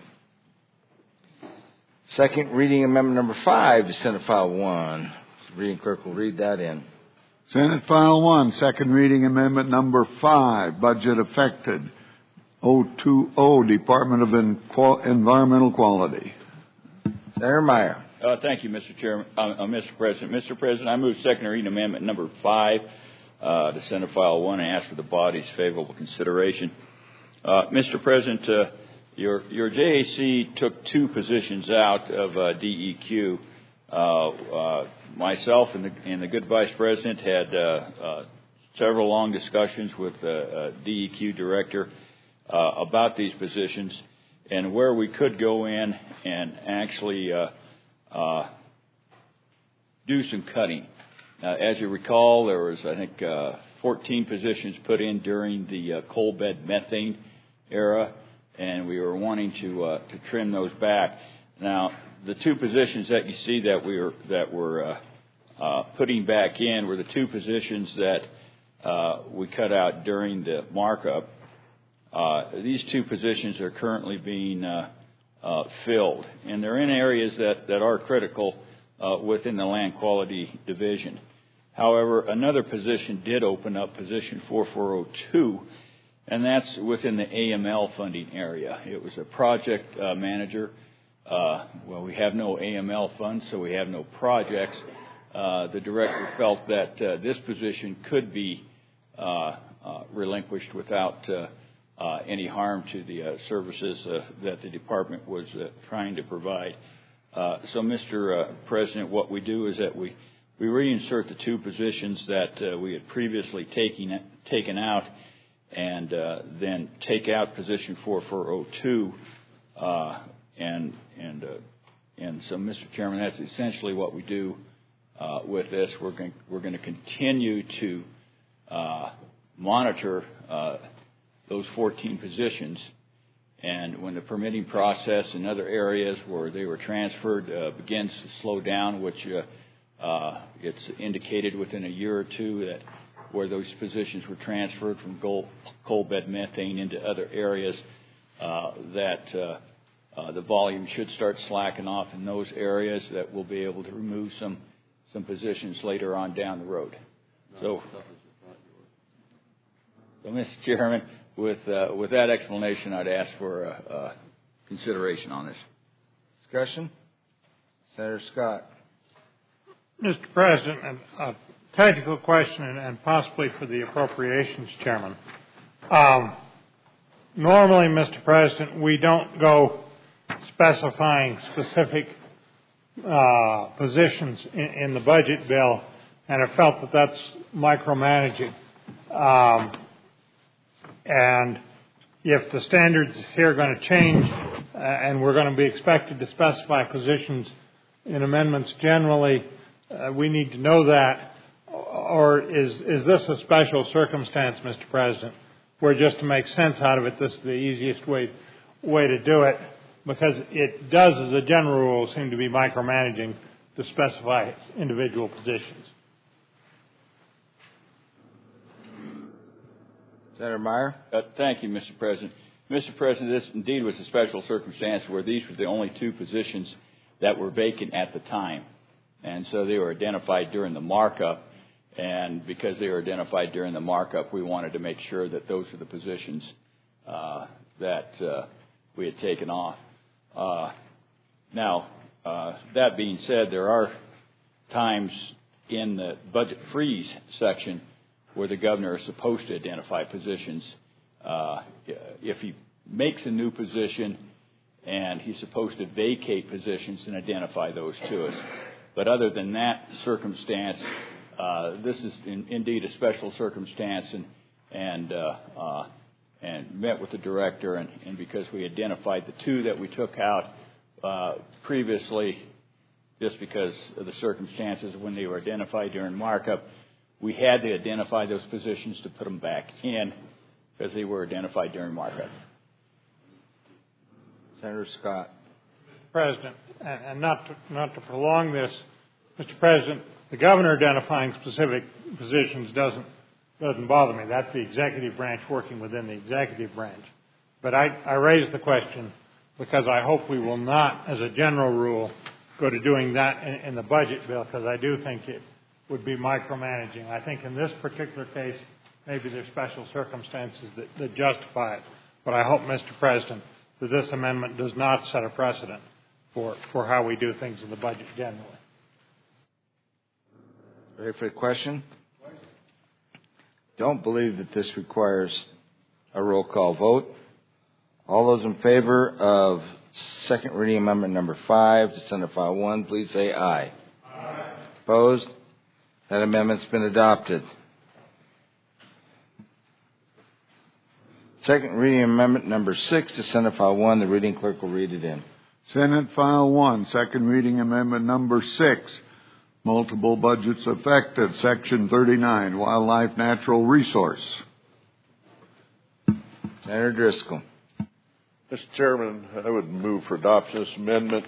Second reading amendment number 5 to Senate File 1. Reading clerk will read that in.
Senate File 1, second reading amendment number 5, budget affected, 020, Department of Environmental Quality.
Senator Meyer.
Thank you, Mr. Chairman, Mr. President. Mr. President, I move second reading amendment number 5 to Senate File 1 and ask for the body's favorable consideration. Mr. President, your JAC took 2 positions out of DEQ. Myself and the good Vice President had several long discussions with the DEQ director about these positions and where we could go in and actually do some cutting. As you recall, there was, I think, 14 positions put in during the coal bed methane era, and we were wanting to trim those back. Now, the 2 positions that you see that we're putting back in were the 2 positions that we cut out during the markup. These 2 positions are currently being filled, and they're in areas that are critical within the Land Quality Division. However, another position did open up, position 4402, and that's within the AML funding area. It was a project manager. Well, we have no AML funds, so we have no projects. The director felt that this position could be relinquished without any harm to the services that the department was trying to provide. So, Mr. President, what we do is that we reinsert the 2 positions that we had previously taken out, and then take out position 4402, and so, Mr. Chairman, that's essentially what we do with this. We're going to continue to monitor those 14 positions, and when the permitting process in other areas where they were transferred begins to slow down, which it's indicated within a year or 2 that where those positions were transferred from coal bed methane into other areas, that the volume should start slacking off in those areas, that we'll be able to remove some positions later on down the road. So Mr. Chairman, with that explanation, I'd ask for consideration on this.
Discussion? Senator Scott.
Mr. President, a technical question and possibly for the Appropriations Chairman. Normally, Mr. President, we don't go specifying specific positions in the budget bill, and I felt that that's micromanaging. And if the standards here are going to change and we're going to be expected to specify positions in amendments generally, we need to know that. Or is this a special circumstance, Mr. President, where just to make sense out of it, this is the easiest way to do it? Because it does, as a general rule, seem to be micromanaging to specify individual positions.
Senator Meyer?
Thank you, Mr. President. Mr. President, this indeed was a special circumstance where these were the only two positions that were vacant at the time. And so they were identified during the markup. And because they were identified during the markup, we wanted to make sure that those were the positions that we had taken off. Now, that being said, there are times in the budget freeze section where the governor is supposed to identify positions. If he makes a new position and he's supposed to vacate positions and identify those to us. But other than that circumstance, this is indeed a special circumstance, and met with the director, and because we identified the two that we took out previously, just because of the circumstances when they were identified during markup, we had to identify those positions to put them back in because they were identified during markup.
Senator Scott.
Mr. President, and not to prolong this, Mr. President, the governor identifying specific positions doesn't bother me. That's the executive branch working within the executive branch. But I raise the question because I hope we will not, as a general rule, go to doing that in the budget bill, because I do think it would be micromanaging. I think in this particular case, maybe there's special circumstances that justify it. But I hope, Mr. President, that this amendment does not set a precedent for how we do things in the budget generally.
Ready for the question? Don't believe that this requires a roll call vote. All those in favor of second reading amendment number 5 to Senate File 1, please say aye. Aye. Opposed? That amendment's been adopted. Second reading amendment number 6 to Senate File 1. The reading clerk will read it in.
Senate File 1, second reading amendment number 6. Multiple budgets affected. Section 39, Wildlife Natural Resource.
Senator Driscoll.
Mr. Chairman, I would move for adoption of this amendment.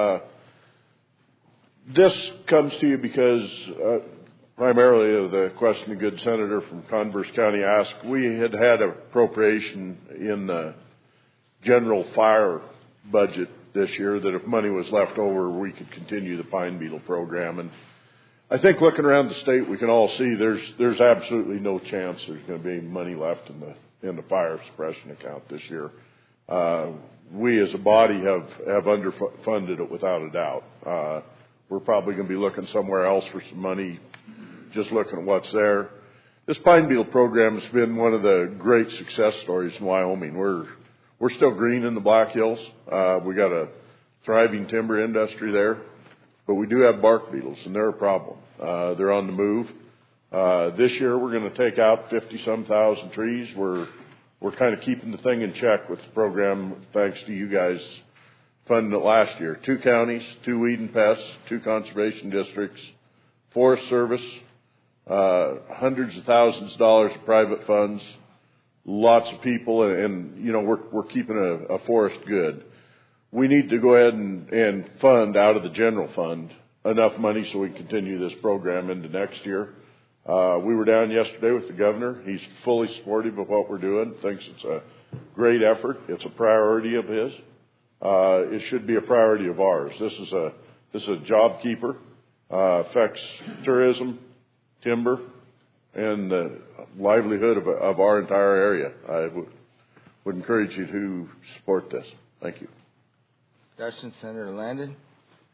This comes to you because primarily of the question the good senator from Converse County asked. We had appropriation in the general fire budget this year that if money was left over, we could continue the pine beetle program. And I think looking around the state, we can all see there's absolutely no chance there's going to be any money left in the fire suppression account this year. We as a body have underfunded it without a doubt. We're probably going to be looking somewhere else for some money, just looking at what's there. This pine beetle program has been one of the great success stories in Wyoming. We're still green in the Black Hills. We got a thriving timber industry there, but we do have bark beetles, and they're a problem. They're on the move. This year, we're going to take out 50-some thousand trees. We're kind of keeping the thing in check with the program, thanks to you guys funding it last year. 2 counties, 2 weed and pests, 2 conservation districts, Forest Service, hundreds of thousands of dollars of private funds, lots of people, and you know we're keeping a forest good. We need to go ahead and fund out of the general fund enough money so we can continue this program into next year. We were down yesterday with the governor. He's fully supportive of what we're doing, thinks it's a great effort. It's a priority of his. It should be a priority of ours. This is a job keeper. Affects tourism, timber, and the livelihood of our entire area. I would encourage you to support this. Thank you.
Discussion, Senator Landon.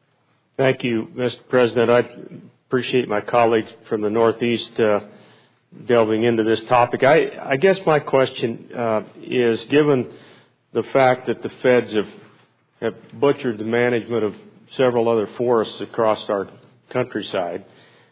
Thank you, Mr. President. I appreciate my colleague from the Northeast delving into this topic. I guess my question is, given the fact that the feds have butchered the management of several other forests across our countryside,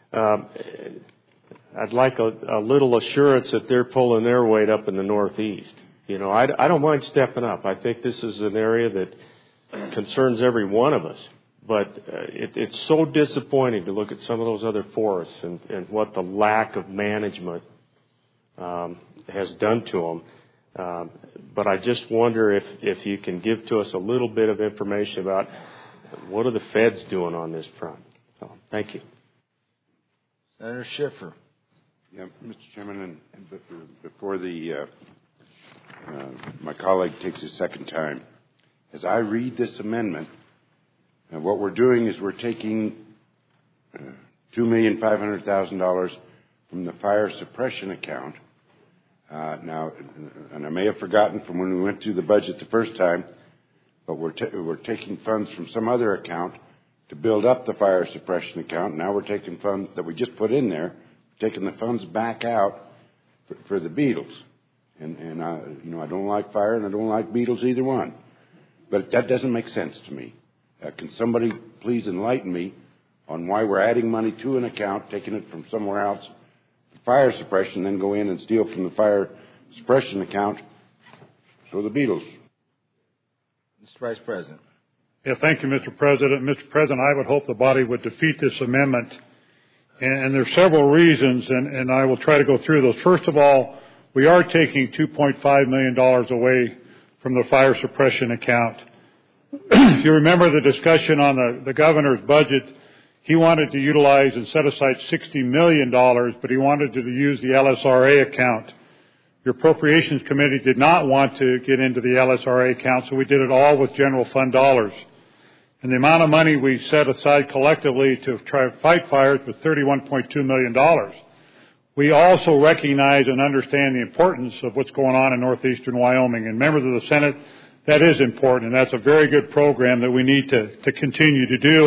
I'd like a little assurance that they're pulling their weight up in the Northeast. You know, I don't mind stepping up. I think this is an area that concerns every one of us. But it's so disappointing to look at some of those other forests and what the lack of management has done to them. But I just wonder if you can give to us a little bit of information about what are the feds doing on this front. So, thank you.
Senator Schiffer.
Yeah, Mr. Chairman, and before my colleague takes his second time, as I read this amendment, what we're doing is we're taking $2,500,000 from the fire suppression account. Now, and I may have forgotten from when we went through the budget the first time, but we're taking funds from some other account to build up the fire suppression account. Now we're taking funds that we just put in there, taking the funds back out for the beetles. And I don't like fire and I don't like beetles, either one. But that doesn't make sense to me. Can somebody please enlighten me on why we're adding money to an account, taking it from somewhere else, fire suppression, then go in and steal from the fire suppression account for the beetles?
Mr. Vice President.
Yeah, thank you, Mr. President. Mr. President, I would hope the body would defeat this amendment. And there's several reasons, and I will try to go through those. First of all, we are taking $2.5 million away from the fire suppression account. If you remember the discussion on the governor's budget, he wanted to utilize and set aside $60 million, but he wanted to use the LSRA account. Your Appropriations Committee did not want to get into the LSRA account, so we did it all with general fund dollars. And the amount of money we set aside collectively to try to fight fires was $31.2 million. We also recognize and understand the importance of what's going on in northeastern Wyoming. And members of the Senate, that is important, and that's a very good program that we need to continue to do.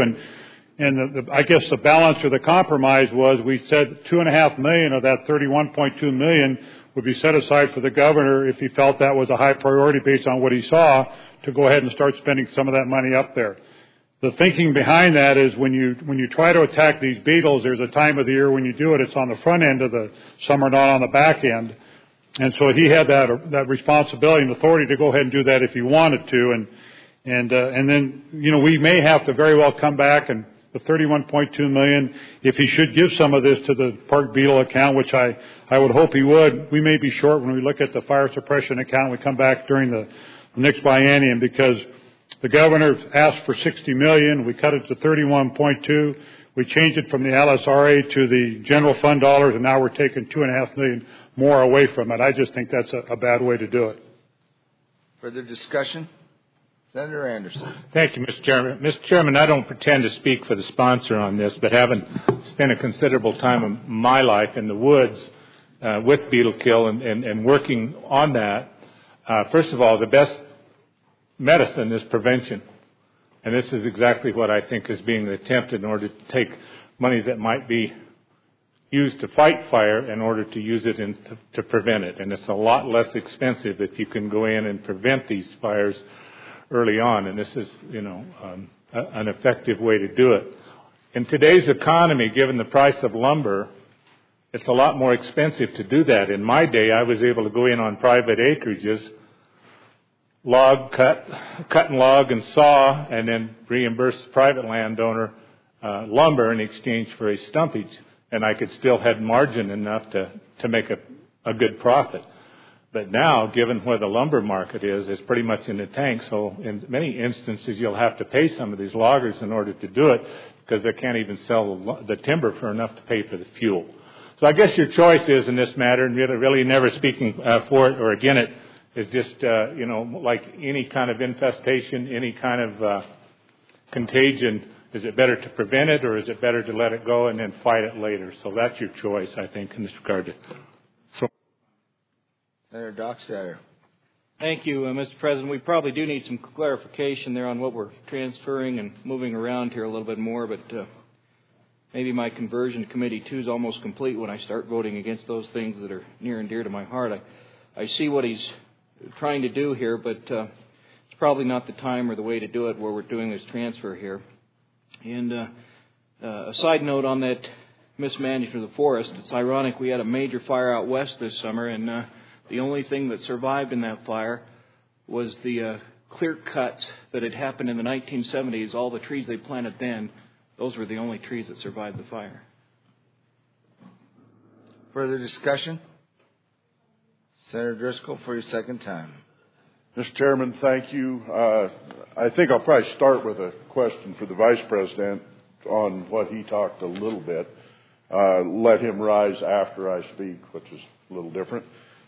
And I guess the balance or the compromise was we said $2.5 million of that $31.2 million would be set aside for the governor if he felt that was a high priority based on what he saw, to go ahead and start spending some of that money up there. The thinking behind that is when you try to attack these beetles, there's a time of the year when you do it, it's on the front end of the summer, not on the back end. And so he had that responsibility and authority to go ahead and do that if he wanted to. And then, we may have to very well come back and the $31.2 million, if he should give some of this to the park beetle account, which I would hope he would, we may be short when we look at the fire suppression account. We come back during the next biennium because the governor asked for $60 million. We cut it to $31.2. We changed it from the LSRA to the general fund dollars, and now we're taking $2.5 million more away from it. I just think that's a bad way to do it.
Further discussion? Senator Anderson.
Thank you, Mr. Chairman. Mr. Chairman, I don't pretend to speak for the sponsor on this, but having spent a considerable time of my life in the woods with beetle kill and working on that, first of all, the best medicine is prevention. And this is exactly what I think is being attempted in order to take monies that might be used to fight fire in order to use it to prevent it. And it's a lot less expensive if you can go in and prevent these fires early on. And this is, an effective way to do it. In today's economy, given the price of lumber, it's a lot more expensive to do that. In my day, I was able to go in on private acreages, cut and log and saw, and then reimburse the private landowner lumber in exchange for a stumpage. And I could still have margin enough to make a good profit. But now, given where the lumber market is, it's pretty much in the tank. So in many instances, you'll have to pay some of these loggers in order to do it because they can't even sell the timber for enough to pay for the fuel. So I guess your choice is in this matter, and really never speaking for it or against it, is just, like any kind of infestation, any kind of contagion. Is it better to prevent it, or is it better to let it go and then fight it later? So that's your choice, I think, in this regard.
Senator Dockstader.
Thank you, Mr. President. We probably do need some clarification there on what we're transferring and moving around here a little bit more. But
maybe my conversion to Committee 2 is almost complete when I start voting against those things that are near and dear to my heart. I see what he's trying to do here, but it's probably not the time or the way to do it where we're doing this transfer here. And a side note on that mismanagement of the forest, it's ironic we had a major fire out west this summer, and the only thing that survived in that fire was the clear cuts that had happened in the 1970s. All the trees they planted then, those were the only trees that survived the fire.
Further discussion? Senator Driscoll, for your second time.
Mr. Chairman, thank you. I think I'll probably start with a question for the Vice President on what he talked a little bit. Let him rise after I speak, which is a little different.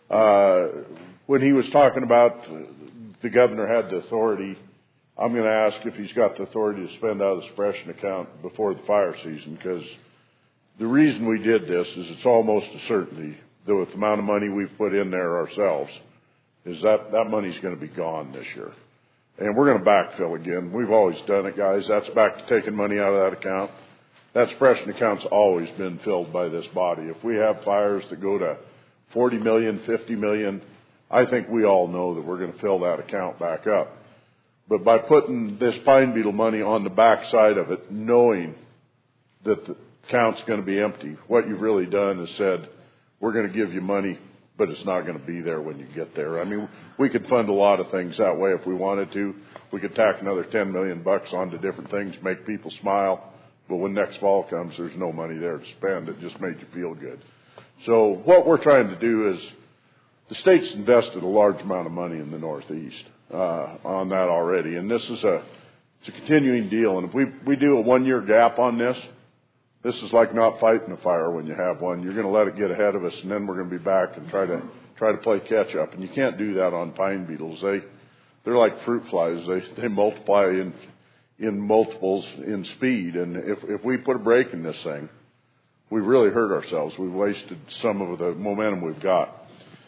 When he was talking about the governor had the authority, I'm going to ask if he's got the authority to spend out of the suppression account before the fire season, because the reason we did this is it's almost a certainty that with the amount of money we've put in there ourselves, is that money's going to be gone this year. And we're going to backfill again. We've always done it, guys. That's back to taking money out of that account. That suppression account's always been filled by this body. If we have fires that go to 40 million, 50 million, I think we all know that we're going to fill that account back up. But by putting this pine beetle money on the back side of it, knowing that the account's going to be empty, what you've really done is said, we're going to give you money, but it's not going to be there when you get there. I mean, we could fund a lot of things that way if we wanted to. We could tack another $10 million onto different things, make people smile. But when next fall comes, there's no money there to spend. It just made you feel good. So what we're trying to do is, the state's invested a large amount of money in the Northeast on that already, and this is it's a continuing deal. And if we do a 1-year gap on this, this is like not fighting a fire when you have one. You're going to let it get ahead of us, and then we're going to be back and try to play catch up. And you can't do that on pine beetles. They're like fruit flies. They multiply in multiples in speed. And if we put a break in this thing, we've really hurt ourselves. We've wasted some of the momentum we've got.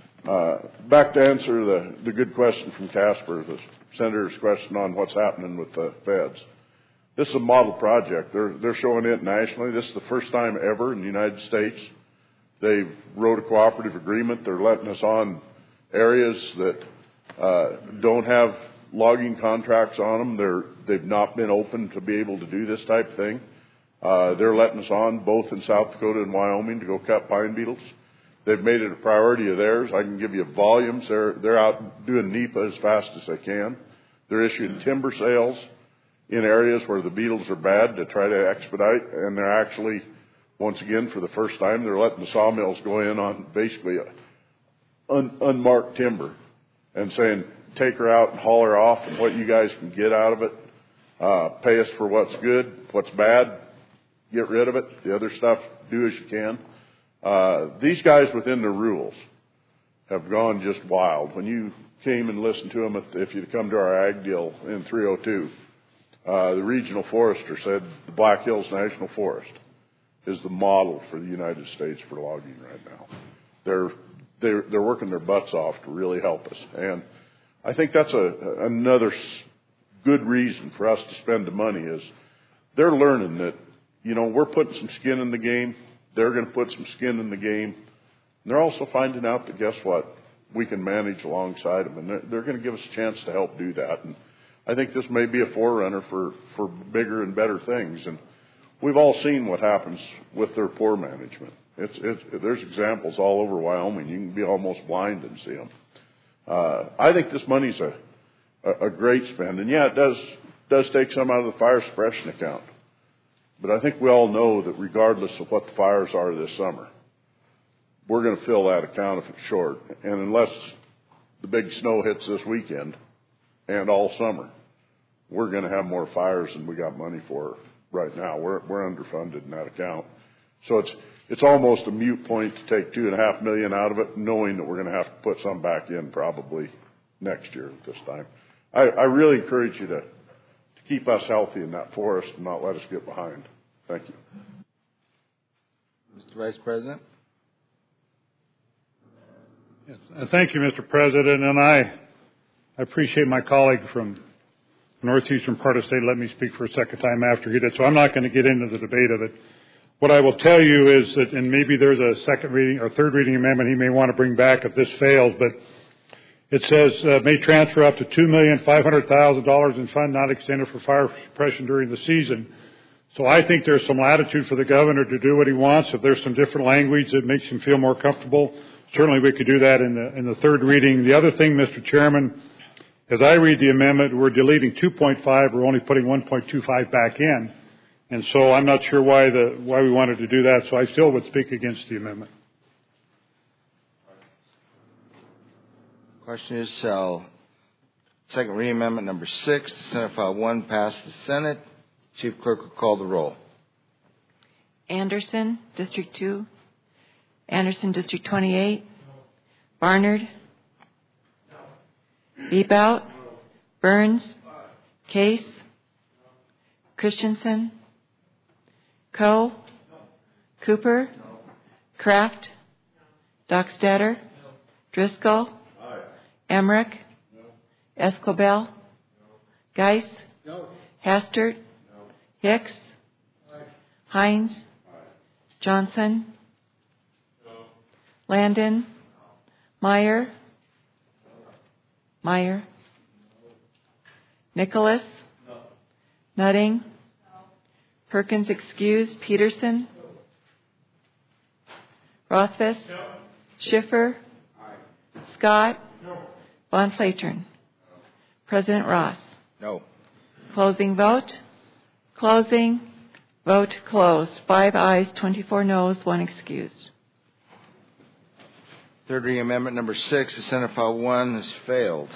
Back to answer the good question from Casper, the senator's question on what's happening with the feds. This is a model project. They're showing it nationally. This is the first time ever in the United States they've wrote a cooperative agreement. They're letting us on areas that don't have logging contracts on them. They've not been open to be able to do this type of thing. They're letting us on both in South Dakota and Wyoming to go cut pine beetles. They've made it a priority of theirs. I can give you volumes. They're out doing NEPA as fast as they can. They're issuing timber sales in areas where the beetles are bad to try to expedite. And they're actually, once again, for the first time, they're letting the sawmills go in on basically unmarked timber and saying, take her out and haul her off, and what you guys can get out of it, pay us for what's good, what's bad, get rid of it. The other stuff, do as you can. These guys within the rules have gone just wild. When you came and listened to them, if you'd come to our ag deal in 302, the regional forester said the Black Hills National Forest is the model for the United States for logging right now. They're working their butts off to really help us, and I think that's another good reason for us to spend the money. Is they're learning that we're putting some skin in the game. They're going to put some skin in the game. And they're also finding out that, guess what, we can manage alongside them. And they're going to give us a chance to help do that. And I think this may be a forerunner for bigger and better things. And we've all seen what happens with their poor management. There's examples all over Wyoming. You can be almost blind and see them. I think this money's a great spend. And, yeah, it does take some out of the fire suppression account. But I think we all know that regardless of what the fires are this summer, we're going to fill that account if it's short. And unless the big snow hits this weekend and all summer, we're going to have more fires than we got money for right now. We're underfunded in that account. So it's almost a moot point to take $2.5 million out of it, knowing that we're going to have to put some back in probably next year at this time. I really encourage you to keep us healthy in that forest and not let us get behind. Thank you.
Mr. Vice President.
Yes, thank you, Mr. President. And I appreciate my colleague from the northeastern part of the state let me speak for a second time after he did. So I'm not going to get into the debate of it. What I will tell you is that, and maybe there's a second reading or third reading amendment he may want to bring back if this fails, but it says may transfer up to $2,500,000 in fund not extended for fire suppression during the season. So I think there's some latitude for the governor to do what he wants. If there's some different language that makes him feel more comfortable, certainly we could do that in the third reading. The other thing, Mr. Chairman, as I read the amendment, we're deleting 2.5. We're only putting 1.25 back in. And so I'm not sure why we wanted to do that. So I still would speak against the amendment.
Question is, shall second reading amendment number 6 to Senate File 1 pass the Senate? Chief Clerk will call the roll.
Anderson, District 2. Anderson, District 28. Barnard. Bebout. Burns. Case. Christensen. Coe. Cooper. Kraft. Dockstader. Driscoll. Emmerich. Escobel. Geis. Hastert. Hicks. Hines. Johnson. Landon. Meyer. Nicholas. Nutting. Perkins excused. Peterson. Rothfuss. Schiffer. Scott. Von Flatern. President Ross.
No.
Closing vote. Closing. Vote closed. 5 ayes, 24 noes, 1 excused.
Third reading amendment number 6 to Senate File 1 has failed.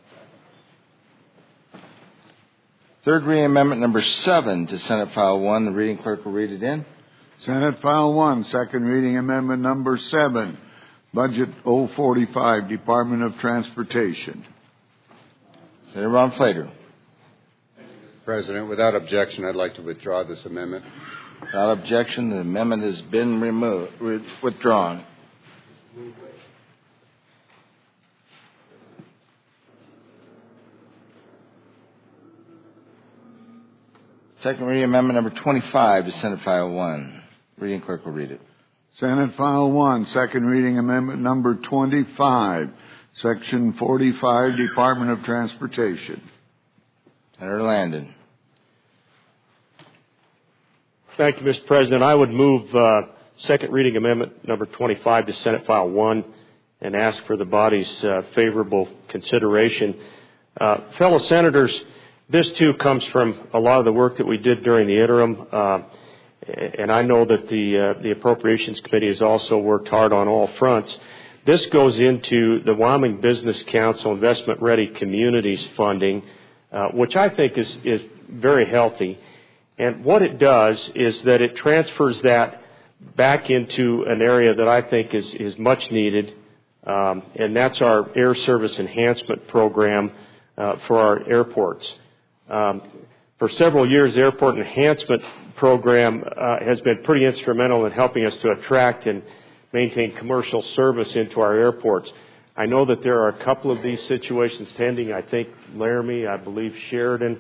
Third reading amendment number 7 to Senate File 1. The reading clerk will read it in.
Senate File 1, second reading amendment number 7. Budget 045, Department of Transportation.
Senator Von Flater.
President, without objection, I'd like to withdraw this amendment.
Without objection, the amendment has been withdrawn. Second reading amendment number 25 to Senate File 1. Reading clerk will read it.
Senate File 1, second reading amendment number 25, Section 45, Department of Transportation.
Senator Landon.
Thank you, Mr. President. I would move second reading amendment number 25 to Senate File 1 and ask for the body's favorable consideration. Fellow senators, this too comes from a lot of the work that we did during the interim, and I know that the Appropriations Committee has also worked hard on all fronts. This goes into the Wyoming Business Council Investment Ready Communities funding, which I think is very healthy. And what it does is that it transfers that back into an area that I think is much needed, and that's our Air Service Enhancement Program for our airports. For several years, the Airport Enhancement Program has been pretty instrumental in helping us to attract and maintain commercial service into our airports. I know that there are a couple of these situations pending. I think Laramie, I believe Sheridan.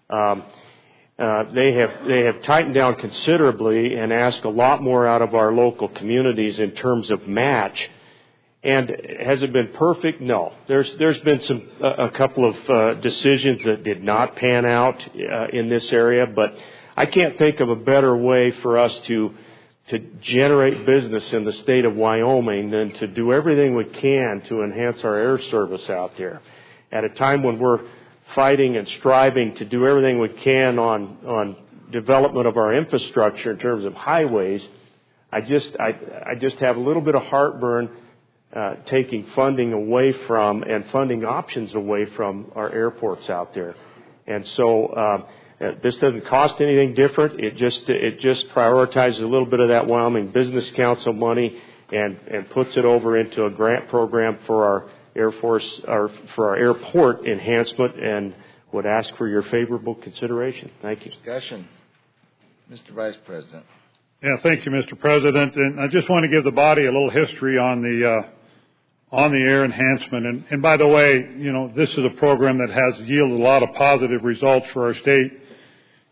They have tightened down considerably and asked a lot more out of our local communities in terms of match. And has it been perfect? No. There's been a couple of decisions that did not pan out in this area, but I can't think of a better way for us to generate business in the state of Wyoming than to do everything we can to enhance our air service out there. At a time when we're fighting and striving to do everything we can on development of our infrastructure in terms of highways, I just have a little bit of heartburn taking funding away from and funding options away from our airports out there. And so this doesn't cost anything different. It just prioritizes a little bit of that Wyoming Business Council money and puts it over into a grant program for our Air Force or for our airport enhancement, and would ask for your favorable consideration. Thank you.
Discussion. Mr. Vice President.
Yeah, thank you, Mr. President. And I just want to give the body a little history on the air enhancement. And by the way, this is a program that has yielded a lot of positive results for our state.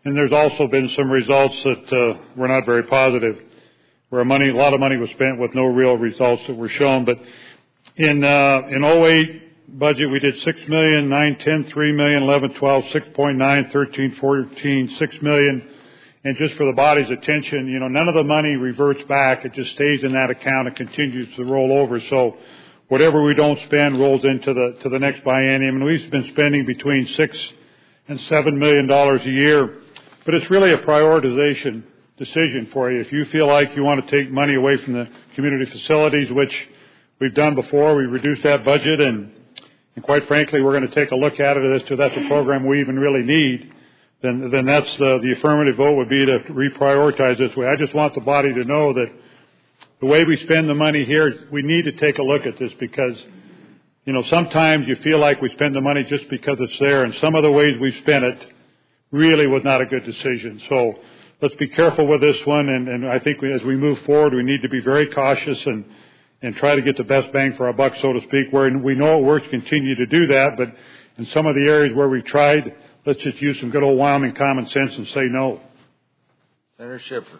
And there's also been some results that were not very positive, where a lot of money was spent with no real results that were shown. But in 08 budget, we did 6 million, 9, 10, 3 million, 11, 12, 6.9, 13, 14, 6 million. And just for the body's attention, none of the money reverts back. It just stays in that account and continues to roll over. So whatever we don't spend rolls into the next biennium. And we've been spending between $6 and $7 million a year. But it's really a prioritization decision for you. If you feel like you want to take money away from the community facilities, which we've done before, we reduced that budget, and quite frankly, we're going to take a look at it as to that's a program we even really need, then that's the affirmative vote would be to reprioritize this way. I just want the body to know that the way we spend the money here, we need to take a look at this because, sometimes you feel like we spend the money just because it's there, and some of the ways we spent it really was not a good decision. So let's be careful with this one, and I think as we move forward, we need to be very cautious and try to get the best bang for our buck, so to speak. Where we know it works, continue to do that, but in some of the areas where we've tried, let's just use some good old Wyoming common sense and say no.
Senator Schiffer.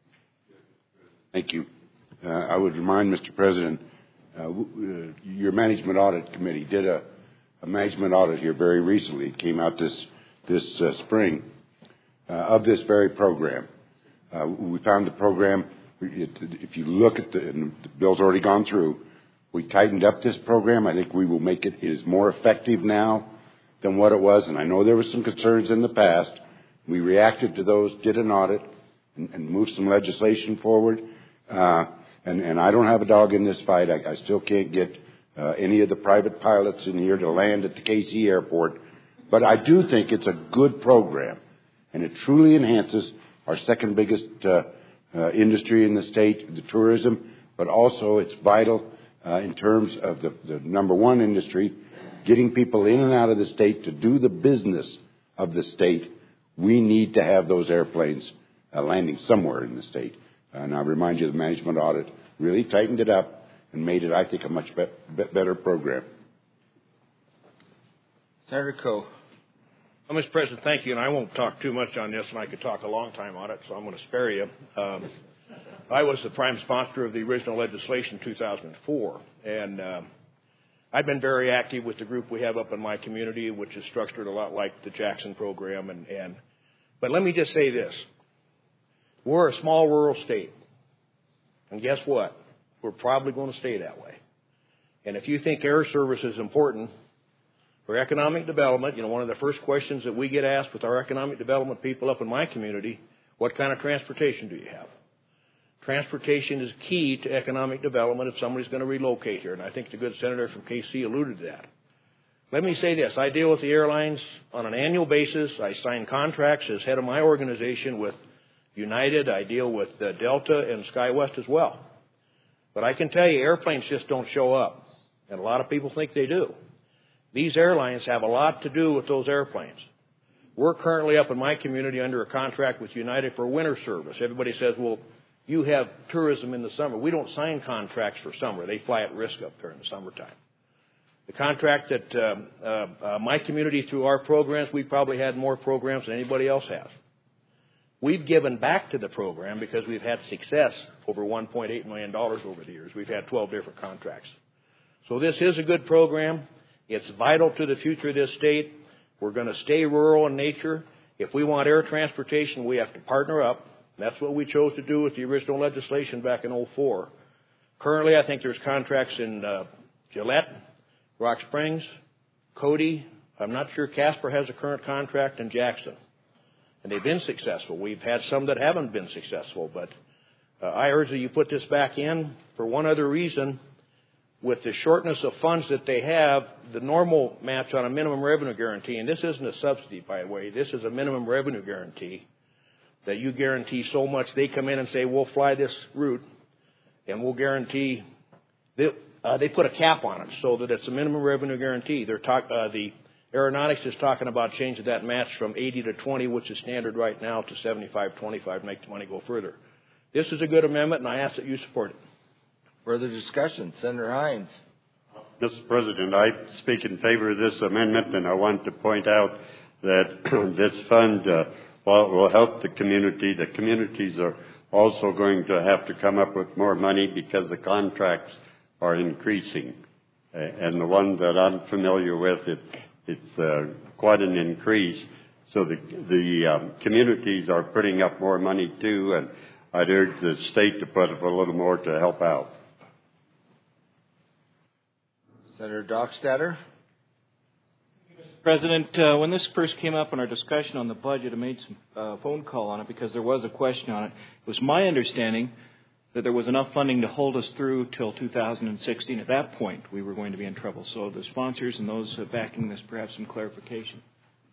Thank you. I would remind Mr. President, your Management Audit Committee did a management audit here very recently. It came out this spring of this very program. We found the program, if you look at and the bill's already gone through, we tightened up this program. I think we will make it is more effective now than what it was. And I know there were some concerns in the past. We reacted to those, did an audit, and moved some legislation forward. And I don't have a dog in this fight. I still can't get any of the private pilots in here to land at the KC airport. But I do think it's a good program, and it truly enhances our second biggest industry in the state, the tourism, but also it's vital in terms of the number one industry, getting people in and out of the state to do the business of the state. We need to have those airplanes landing somewhere in the state. And I remind you, the management audit really tightened it up and made it, I think, a much better program.
Senator Coe.
Well, Mr. President, thank you. And I won't talk too much on this, and I could talk a long time on it, so I'm going to spare you. I was the prime sponsor of the original legislation in 2004, and I've been very active with the group we have up in my community, which is structured a lot like the Jackson program. But let me just say this. We're a small rural state. And guess what? We're probably going to stay that way. And if you think air service is important for economic development, one of the first questions that we get asked with our economic development people up in my community, what kind of transportation do you have? Transportation is key to economic development if somebody's going to relocate here. And I think the good senator from KC alluded to that. Let me say this. I deal with the airlines on an annual basis. I sign contracts as head of my organization with United. I deal with Delta and SkyWest as well. But I can tell you, airplanes just don't show up. And a lot of people think they do. These airlines have a lot to do with those airplanes. We're currently up in my community under a contract with United for winter service. Everybody says, well, you have tourism in the summer. We don't sign contracts for summer. They fly at risk up there in the summertime. The contract that my community, through our programs, we probably had more programs than anybody else has. We've given back to the program because we've had success over $1.8 million over the years. We've had 12 different contracts. So this is a good program. It's vital to the future of this state. We're going to stay rural in nature. If we want air transportation, we have to partner up. That's what we chose to do with the original legislation back in 2004. Currently, I think there's contracts in Gillette, Rock Springs, Cody. I'm not sure Casper has a current contract in Jackson. And they've been successful. We've had some that haven't been successful. But I urge that you put this back in for one other reason. With the shortness of funds that they have, the normal match on a minimum revenue guarantee, and this isn't a subsidy, by the way, this is a minimum revenue guarantee, that you guarantee so much. They come in and say, we'll fly this route, and we'll guarantee. They put a cap on it so that it's a minimum revenue guarantee. The Aeronautics is talking about changing that match from 80 to 20, which is standard right now, to 75-25, make the money go further. This is a good amendment, and I ask that you support it.
Further discussion. Senator Hines.
Mr. President, I speak in favor of this amendment, and I want to point out that this fund will help the community. The communities are also going to have to come up with more money because the contracts are increasing. And the one that I'm familiar with, it's quite an increase. So the communities are putting up more money too, and I'd urge the state to put up a little more to help out.
Senator Dockstader.
President, when this first came up in our discussion on the budget, I made some phone call on it because there was a question on it. It was my understanding that there was enough funding to hold us through till 2016. At that point, we were going to be in trouble. So the sponsors and those backing this, perhaps some clarification.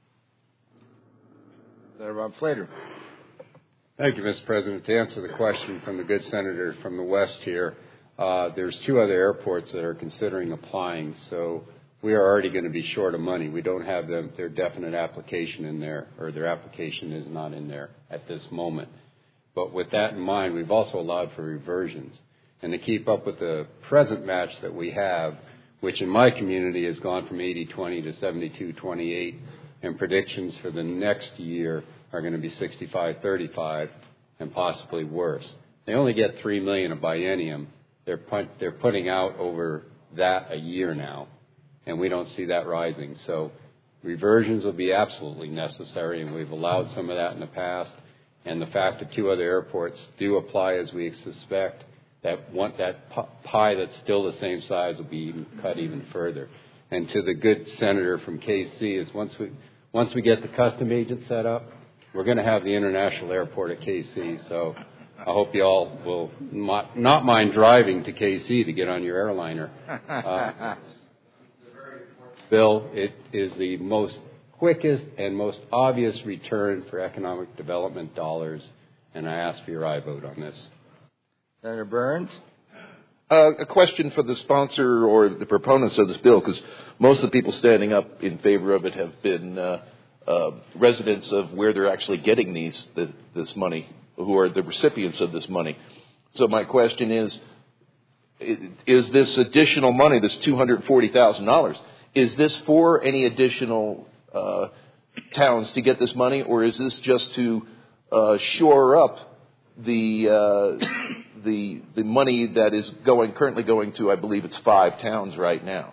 Senator Bob Slater.
Thank you, Mr. President. To answer the question from the good senator from the West here, there's 2 other airports that are considering applying, so we are already going to be short of money. We don't have their definite application in there, or their application is not in there at this moment. But with that in mind, we've also allowed for reversions. And to keep up with the present match that we have, which in my community has gone from 80-20 to 72-28, and predictions for the next year are going to be 65-35 and possibly worse. They only get $3 million a biennium. They're putting out over that a year now, and we don't see that rising. So reversions will be absolutely necessary, and we've allowed some of that in the past. And the fact that 2 other airports do apply as we suspect, that pie that's still the same size will be cut even further. And to the good senator from KC is once we get the custom agent set up, we're going to have the international airport at KC. So I hope you all will not mind driving to KC to get on your airliner. Bill, it is the most quickest and most obvious return for economic development dollars, and I ask for your aye vote on this.
Senator Burns.
A question for the sponsor or the proponents of this bill, because most of the people standing up in favor of it have been residents of where they're actually getting this money, who are the recipients of this money. So my question is this additional money, this $240,000, is this for any additional towns to get this money, or is this just to shore up the money that is currently going to, I believe it's 5 towns right now?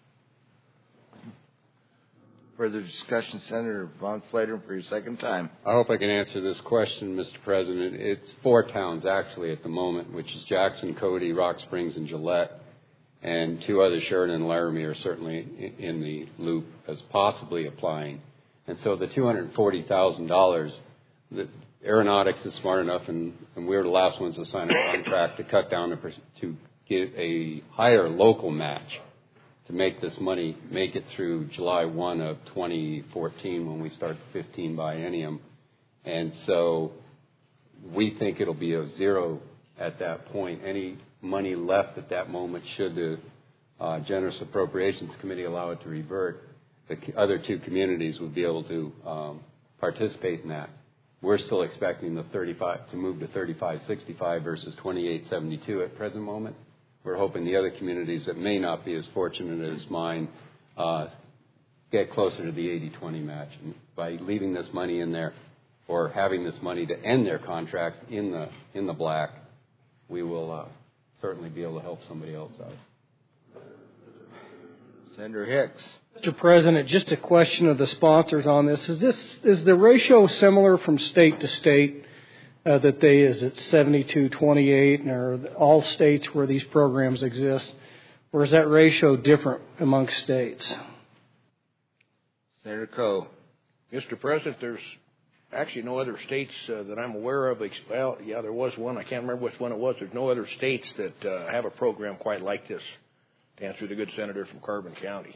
Further discussion, Senator Von Slater, for your second time.
I hope I can answer this question, Mr. President. It's 4 towns actually at the moment, which is Jackson, Cody, Rock Springs, and Gillette. And 2 others, Sheridan and Laramie, are certainly in the loop as possibly applying. And so the $240,000, the Aeronautics is smart enough, and we were the last ones to sign a contract to cut down to get a higher local match to make this money make it through July 1 of 2014 when we start the 15 biennium. And so we think it'll be a zero at that point. Any money left at that moment, should the Generous Appropriations Committee allow it to revert, the other 2 communities would be able to participate in that. We're still expecting the 35 to move to 35.65 versus 28.72 at present moment. We're hoping the other communities that may not be as fortunate as mine get closer to the 80-20 match. And by leaving this money in there, or having this money to end their contracts in the black, we will certainly be able to help somebody else out.
Senator Hicks.
Mr. President, just a question of the sponsors on this. Is the ratio similar from state to state? Is it 72-28, and are all states where these programs exist, or is that ratio different amongst states?
Senator Coe.
Mr. President, there's actually no other states that I'm aware of. Well, yeah, there was one. I can't remember which one it was. There's no other states that have a program quite like this, to answer the good senator from Carbon County.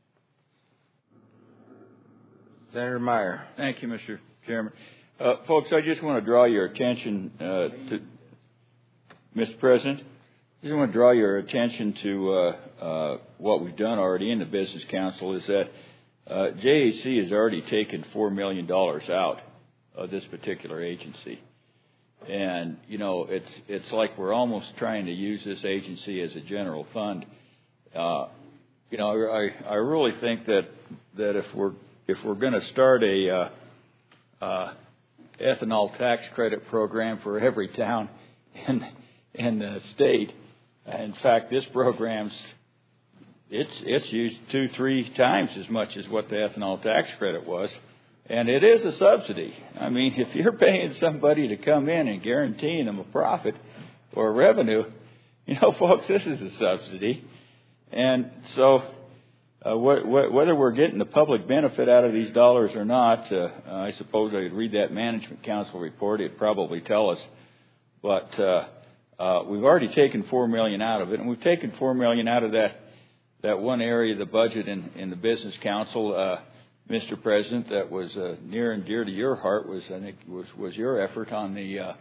Senator Meyer.
Thank you, Mr. Chairman. Folks, I just want to draw your attention to, Mr. President, I just want to draw your attention to what we've done already in the Business Council, is that JAC has already taken $4 million out of this particular agency. And, you know, it's like we're almost trying to use this agency as a general fund. You know, I really think that if we're going to start ethanol tax credit program for every town in the state. In fact, this program's it's used 2-3 times as much as what the ethanol tax credit was, and it is a subsidy. I mean, if you're paying somebody to come in and guaranteeing them a profit or a revenue, folks, this is a subsidy. And so whether we're getting the public benefit out of these dollars or not, I suppose I could read that Management Council report. It'd probably tell us. But we've already taken $4 million out of it, and we've taken $4 million out of that one area of the budget in the Business Council, Mr. President, that was near and dear to your heart, was your effort on the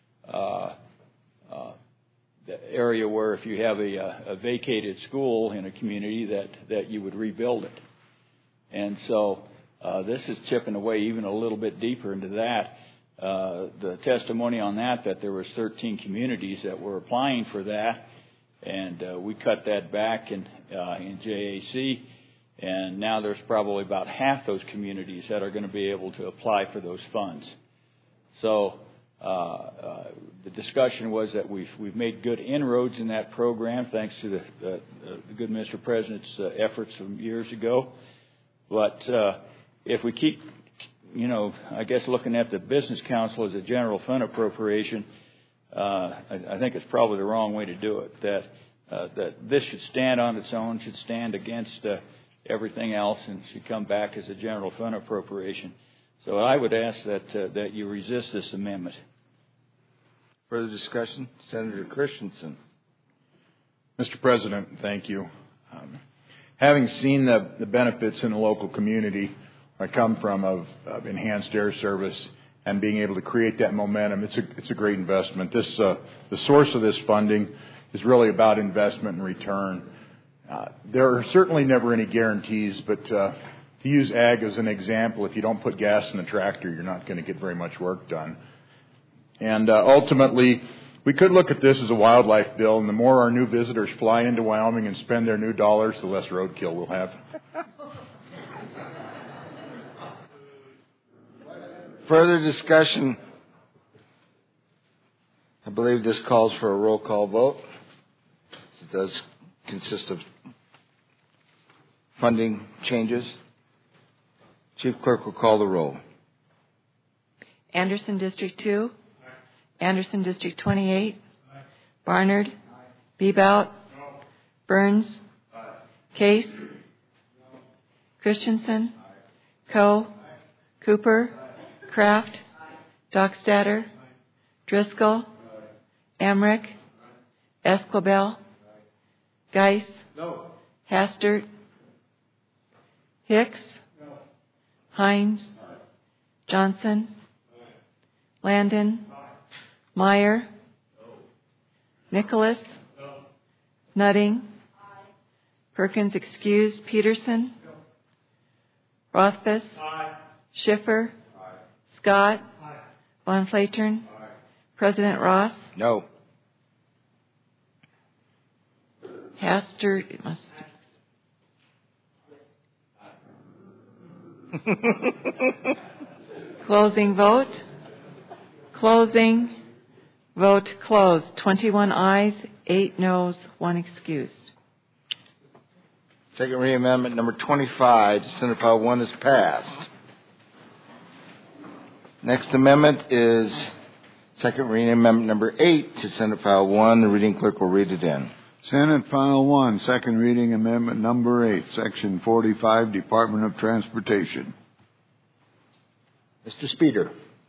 area where if you have a vacated school in a community that you would rebuild it. And so this is chipping away even a little bit deeper into that. The testimony on that there was 13 communities that were applying for that, and we cut that back in JAC, and now there's probably about half those communities that are going to be able to apply for those funds. So the discussion was that we've made good inroads in that program thanks to the good Mr. President's efforts from years ago. But if we keep, I guess looking at the Business Council as a general fund appropriation, I think it's probably the wrong way to do it. That this should stand on its own, should stand against everything else, and should come back as a general fund appropriation. So I would ask that you resist this amendment.
Further discussion? Senator Christensen.
Mr. President, thank you. Having seen the benefits in the local community I come from of enhanced air service and being able to create that momentum, it's a great investment. The source of this funding is really about investment and return. There are certainly never any guarantees, but to use ag as an example, if you don't put gas in the tractor, you're not going to get very much work done. And ultimately, we could look at this as a wildlife bill, and the more our new visitors fly into Wyoming and spend their new dollars, the less roadkill we'll have.
Further discussion? I believe this calls for a roll call vote. It does consist of funding changes. Chief Clerk will call the roll.
Anderson District 2. Aye. Anderson District 28. Aye. Barnard. Aye. Bebout. No. Burns. Aye. Case. No. Christensen. Aye. Coe. Aye. Cooper. Aye. Kraft. Aye. Dockstader. Aye. Driscoll. Aye. Emmerich. Aye. Esquibel. Aye. Geis. No. Hastert. Hicks. No. Hines. Aye. Johnson. Aye. Landon. Aye. Meyer. No. Nicholas. No. Nutting. Aye. Perkins excused. Peterson. No. Rothfuss. Aye. Schiffer. Aye. Scott. Aye. Von Flatern. Aye. President Ross.
No.
Hastert. It must be. Closing vote. Closing vote closed. 21 ayes, 8 noes, 1 excused.
Second reading amendment number 25 to Senate File 1 is passed. Next amendment is second reading amendment number 8 to Senate File 1. The reading clerk will read it in.
Senate File 1, second reading amendment number 8, Section 45, Department of Transportation.
Mr. Speeder.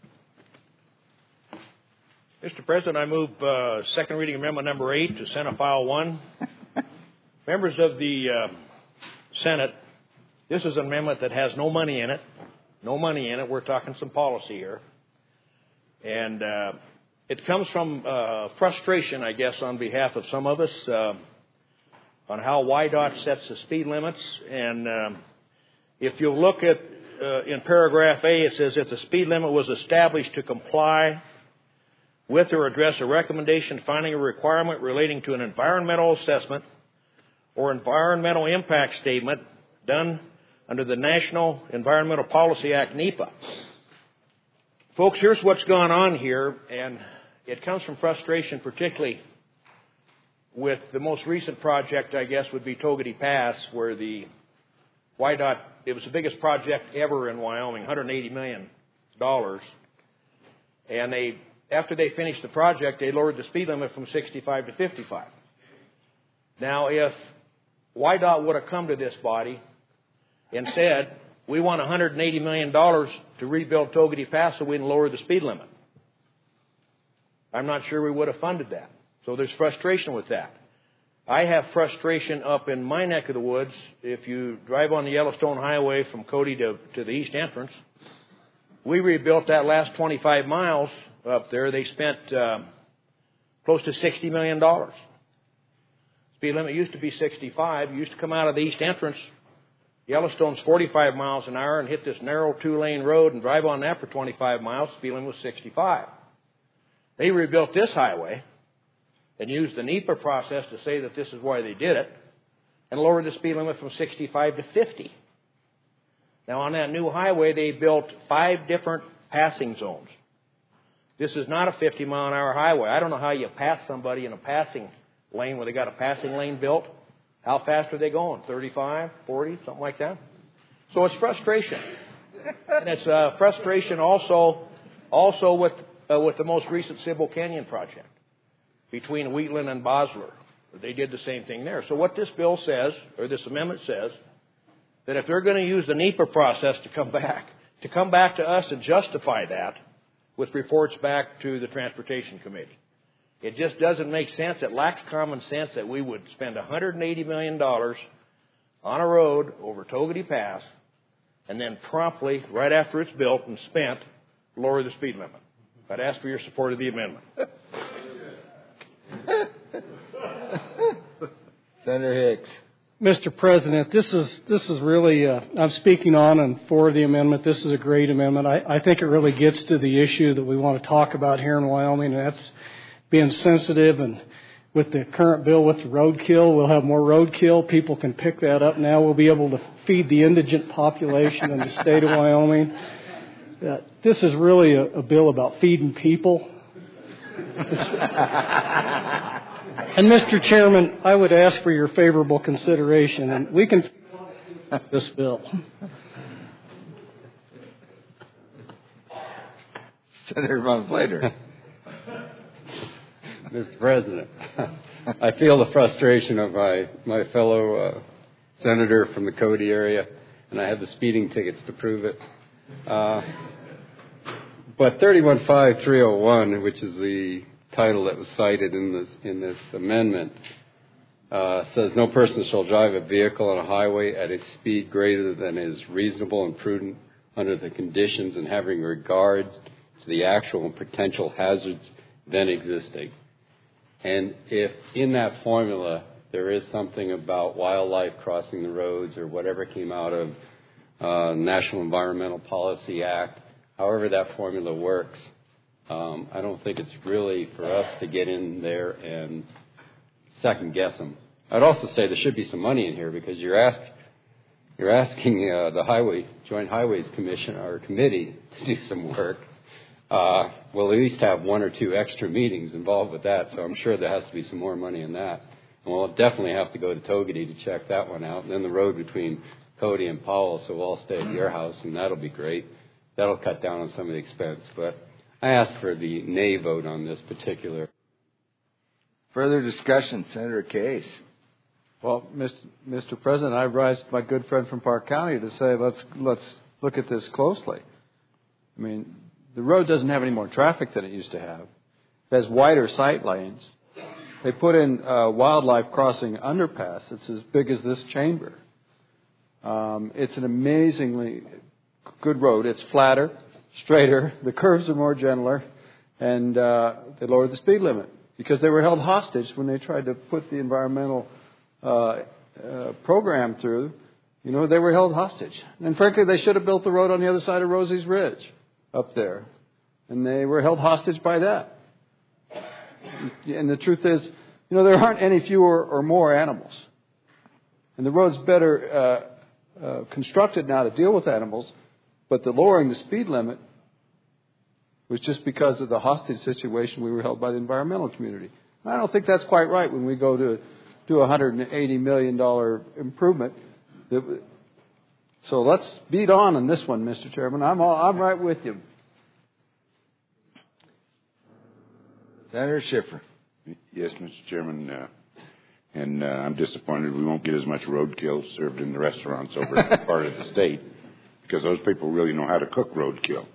Mr. President, I move second reading amendment number 8 to Senate File 1. Members of the Senate, this is an amendment that has no money in it. No money in it. We're talking some policy here. And it comes from frustration, I guess, on behalf of some of us on how YDOT sets the speed limits. And if you look at in paragraph A, it says if the speed limit was established to comply with or address a recommendation finding a requirement relating to an environmental assessment or environmental impact statement done under the National Environmental Policy Act, NEPA. Folks, here's what's gone on here, and it comes from frustration, particularly with the most recent project, I guess, would be Togety Pass, where the WYDOT, it was the biggest project ever in Wyoming, $180 million. And after they finished the project, they lowered the speed limit from 65 to 55. Now, if WYDOT would have come to this body and said, we want $180 million to rebuild Togety Pass so we can lower the speed limit, I'm not sure we would have funded that. So there's frustration with that. I have frustration up in my neck of the woods. If you drive on the Yellowstone Highway from Cody to the east entrance, we rebuilt that last 25 miles up there. They spent close to $60 million. Speed limit used to be 65. You used to come out of the east entrance, Yellowstone's 45 miles an hour, and hit this narrow 2-lane road and drive on that for 25 miles. Speed limit was 65. They rebuilt this highway and used the NEPA process to say that this is why they did it, and lowered the speed limit from 65 to 50. Now, on that new highway, they built 5 different passing zones. This is not a 50-mile-an-hour highway. I don't know how you pass somebody in a passing lane where they got a passing lane built. How fast are they going? 35, 40, something like that? So it's frustration. And it's frustration also with the most recent Sybil Canyon project between Wheatland and Bosler. They did the same thing there. So what this bill says, or this amendment says, that if they're going to use the NEPA process to come back to us and justify that with reports back to the Transportation Committee. It just doesn't make sense. It lacks common sense that we would spend $180 million on a road over Togety Pass and then promptly, right after it's built and spent, lower the speed limit. I'd ask for your support of the amendment.
Senator Hicks.
Mr. President, this is really, I'm speaking on and for the amendment. This is a great amendment. I think it really gets to the issue that we want to talk about here in Wyoming, and that's being sensitive. And with the current bill with the roadkill, we'll have more roadkill. People can pick that up now. We'll be able to feed the indigent population in the state of Wyoming. This is really a bill about feeding people. And Mr. Chairman, I would ask for your favorable consideration, and we can this bill.
Senator Von Flater.
Mr. President, I feel the frustration of my fellow senator from the Cody area, and I have the speeding tickets to prove it. But 315301, which is the title that was cited in this amendment, says no person shall drive a vehicle on a highway at a speed greater than is reasonable and prudent under the conditions and having regard to the actual and potential hazards then existing. And if in that formula there is something about wildlife crossing the roads or whatever came out of National Environmental Policy Act, however that formula works, I don't think it's really for us to get in there and second guess them. I'd also say there should be some money in here because you're asking the Joint Highways Commission or committee to do some work. We'll at least have 1 or 2 extra meetings involved with that, so I'm sure there has to be some more money in that. And we'll definitely have to go to Togety to check that one out. And then the road between Cody and Powell, so we'll all stay at your house, and that'll be great. That'll cut down on some of the expense. But I ask for the nay vote on this particular.
Further discussion, Senator Case.
Well, Mr. President, I rise to my good friend from Park County to say let's look at this closely. I mean, the road doesn't have any more traffic than it used to have. It has wider sight lanes. They put in wildlife crossing underpass. It's as big as this chamber. It's an amazingly good road. It's flatter, straighter. The curves are more gentler, and they lowered the speed limit because they were held hostage when they tried to put the environmental program through. You know, they were held hostage. And frankly, they should have built the road on the other side of Rosie's Ridge up there. And they were held hostage by that. And the truth is, you know, there aren't any fewer or more animals. And the road's better constructed now to deal with animals, but the lowering the speed limit was just because of the hostage situation we were held by the environmental community. And I don't think that's quite right when we go to do a $180 million improvement. So let's beat on this one, Mr. Chairman. I'm right with you.
Senator Schiffer.
Yes, Mr. Chairman. And I'm disappointed we won't get as much roadkill served in the restaurants over in that part of the state, because those people really know how to cook roadkill.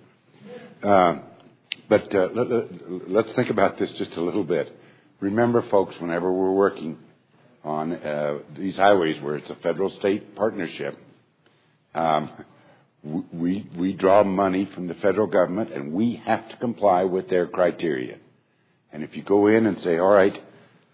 But let's think about this just a little bit. Remember, folks, whenever we're working on these highways where it's a federal-state partnership, we draw money from the federal government, and we have to comply with their criteria. And if you go in and say, all right,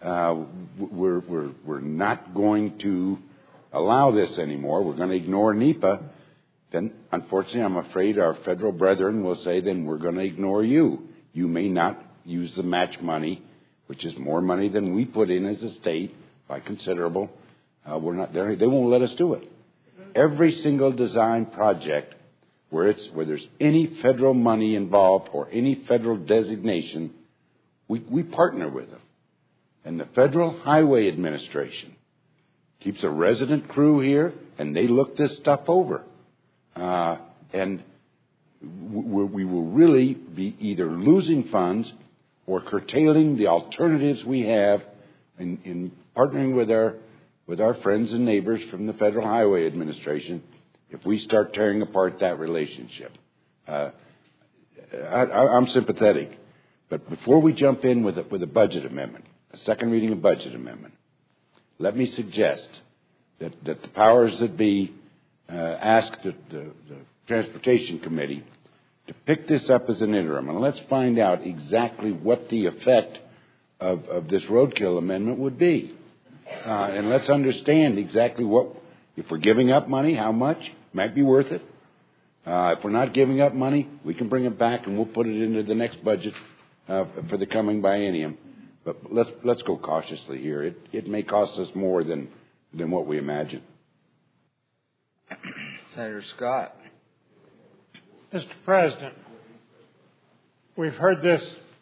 we're not going to allow this anymore, we're going to ignore NEPA, then unfortunately I'm afraid our federal brethren will say, then we're going to ignore you. You may not use the match money, which is more money than we put in as a state by considerable. We're not there. They won't let us do it. Every single design project where there's any federal money involved or any federal designation, we partner with them. And the Federal Highway Administration keeps a resident crew here, and they look this stuff over. And we will really be either losing funds or curtailing the alternatives we have in partnering with our friends and neighbors from the Federal Highway Administration if we start tearing apart that relationship. I'm sympathetic. But before we jump in with a budget amendment, a second reading of budget amendment, let me suggest that the powers that be ask the Transportation Committee to pick this up as an interim, and let's find out exactly what the effect of this roadkill amendment would be. And let's understand exactly if we're giving up money, how much, might be worth it. If we're not giving up money, we can bring it back and we'll put it into the next budget for the coming biennium. But let's go cautiously here. It may cost us more than what we imagine.
Senator Scott.
Mr. President, we've heard this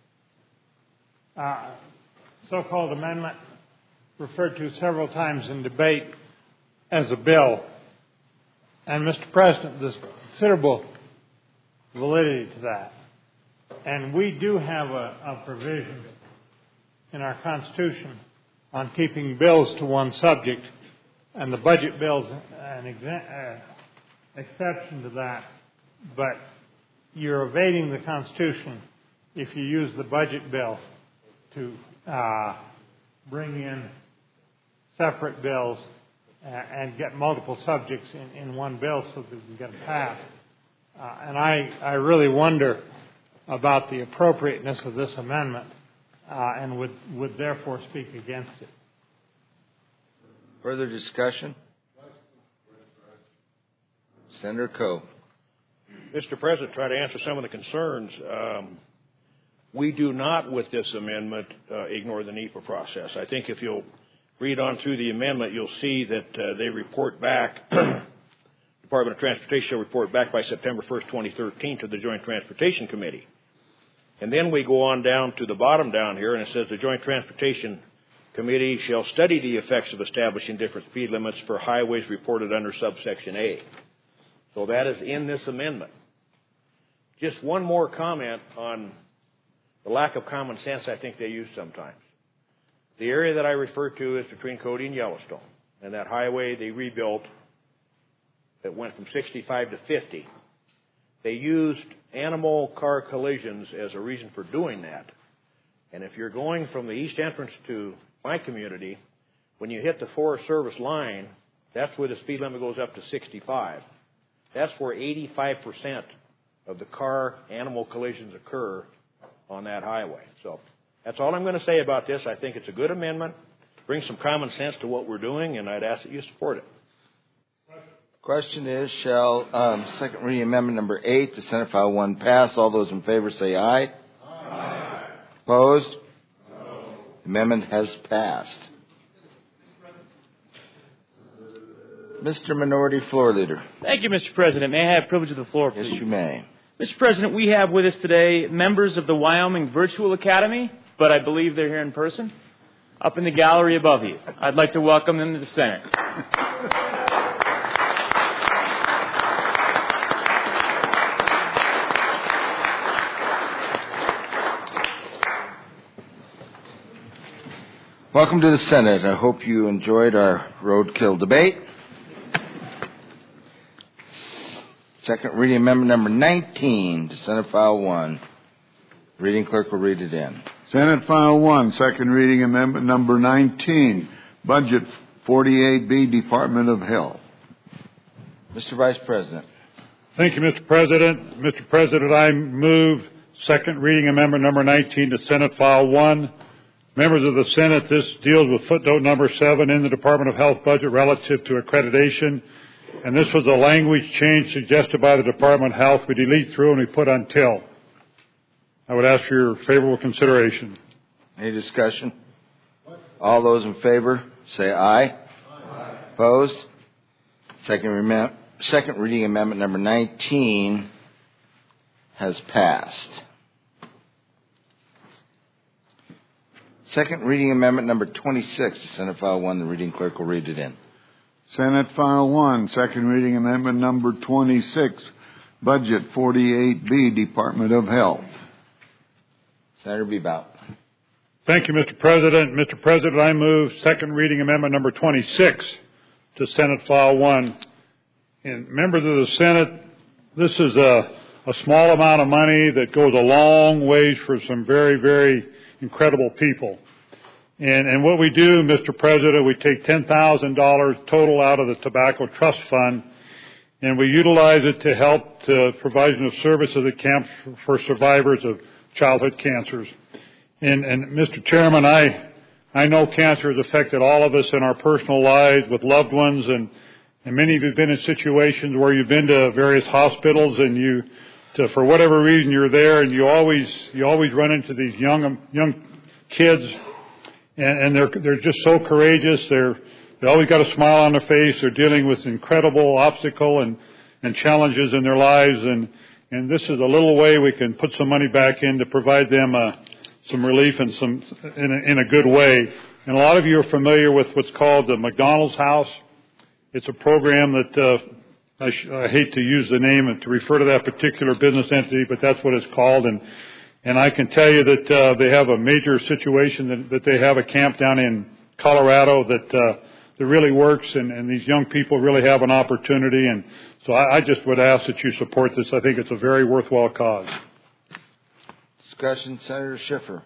so-called amendment referred to several times in debate as a bill. And, Mr. President, there's considerable validity to that. And we do have a provision in our Constitution on keeping bills to one subject, and the budget bill's an exception to that. But you're evading the Constitution if you use the budget bill to bring in separate bills and get multiple subjects in one bill so that we can get them passed. And I really wonder about the appropriateness of this amendment and would therefore speak against it.
Further discussion? Senator Coe.
Mr. President, try to answer some of the concerns. We do not, with this amendment, ignore the NEPA process. I think if you'll read on through the amendment, you'll see that they report back, Department of Transportation will report back by September 1st, 2013 to the Joint Transportation Committee. And then we go on down to the bottom down here, and it says the Joint Transportation Committee shall study the effects of establishing different speed limits for highways reported under subsection A. So that is in this amendment. Just one more comment on the lack of common sense I think they use sometimes. The area that I refer to is between Cody and Yellowstone. And that highway they rebuilt that went from 65 to 50. They used animal car collisions as a reason for doing that. And if you're going from the east entrance to my community, when you hit the Forest Service line, that's where the speed limit goes up to 65. That's where 85% of the car-animal collisions occur on that highway. So that's all I'm going to say about this. I think it's a good amendment. Brings some common sense to what we're doing, and I'd ask that you support it.
Question is, shall second reading amendment number 8 to Senate File 1 pass? All those in favor say aye. Aye. Opposed? No. Amendment has passed. Mr. Minority Floor Leader.
Thank you, Mr. President. May I have privilege of the floor, please?
Yes, you may.
Mr. President, we have with us today members of the Wyoming Virtual Academy, but I believe they're here in person, up in the gallery above you. I'd like to welcome them to the Senate.
Welcome to the Senate. I hope you enjoyed our roadkill debate. Second reading amendment number 19 to Senate File 1. Reading clerk will read it in.
Senate File 1, second reading amendment number 19, Budget 48B, Department of Health.
Mr. Vice President.
Thank you, Mr. President. Mr. President, I move second reading amendment number 19 to Senate File 1. Members of the Senate, this deals with footnote number 7 in the Department of Health budget relative to accreditation. And this was a language change suggested by the Department of Health. We delete through and we put until. I would ask for your favorable consideration.
Any discussion? All those in favor, say aye. Aye. Opposed? Second reading amendment number 19 has passed. Second reading amendment number 26 to Senate File 1. The reading clerk will read it in.
Senate File 1, second reading amendment number 26, Budget 48B, Department of Health.
Senator Bebout.
Thank you, Mr. President. Mr. President, I move second reading amendment number 26 to Senate File 1. And members of the Senate, this is a small amount of money that goes a long ways for some very, very incredible people. And what we do, Mr. President, we take $10,000 total out of the Tobacco Trust Fund, and we utilize it to help the provision of services at camps for survivors of childhood cancers. And Mr. Chairman, I know cancer has affected all of us in our personal lives with loved ones, and many of you have been in situations where you've been to various hospitals and for whatever reason you're there, and you always run into these young kids, and they're just so courageous. They always got a smile on their face. They're dealing with incredible obstacle and challenges in their lives, and this is a little way we can put some money back in to provide them some relief and in a good way. And a lot of you are familiar with what's called the McDonald's House. It's a program that I hate to use the name and to refer to that particular business entity, but that's what it's called. And I can tell you that they have a major situation that they have a camp down in Colorado that really works, and these young people really have an opportunity. And so I just would ask that you support this. I think it's a very worthwhile cause.
Discussion, Senator Schiffer.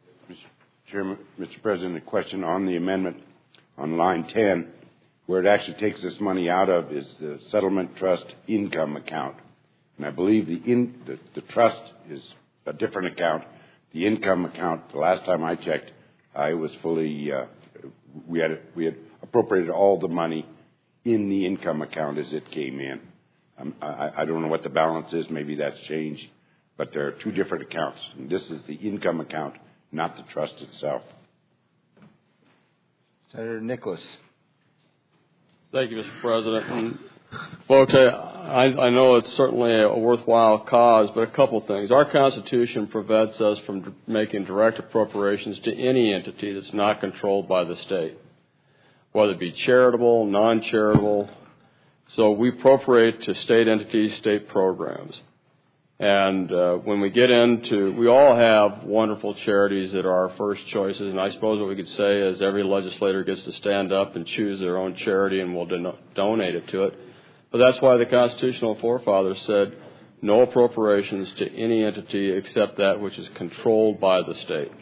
Mr. President, a question on the amendment on line 10. Where it actually takes this money out of is the settlement trust income account. And I believe the trust is a different account. The income account, the last time I checked, it was fully, we had appropriated all the money in the income account as it came in. I don't know what the balance is. Maybe that's changed. But there are two different accounts. And this is the income account, not the trust itself.
Senator Nicholas.
Thank you, Mr. President. And folks, I know it's certainly a worthwhile cause, but a couple things. Our Constitution prevents us from making direct appropriations to any entity that's not controlled by the state, whether it be charitable, non-charitable. So we appropriate to state entities, state programs. And when we get into, we all have wonderful charities that are our first choices, and I suppose what we could say is every legislator gets to stand up and choose their own charity and will donate it to it. But that's why the constitutional forefathers said no appropriations to any entity except that which is controlled by the state.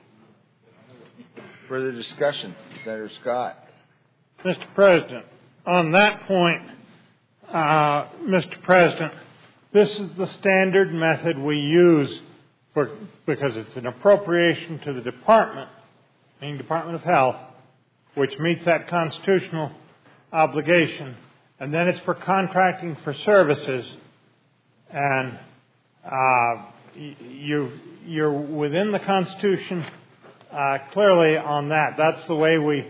Further discussion, Senator Scott.
Mr. President, on that point, Mr. President, this is the standard method we use because it's an appropriation to the department, meaning Department of Health, which meets that constitutional obligation. And then it's for contracting for services. And you're within the Constitution clearly on that. That's the way we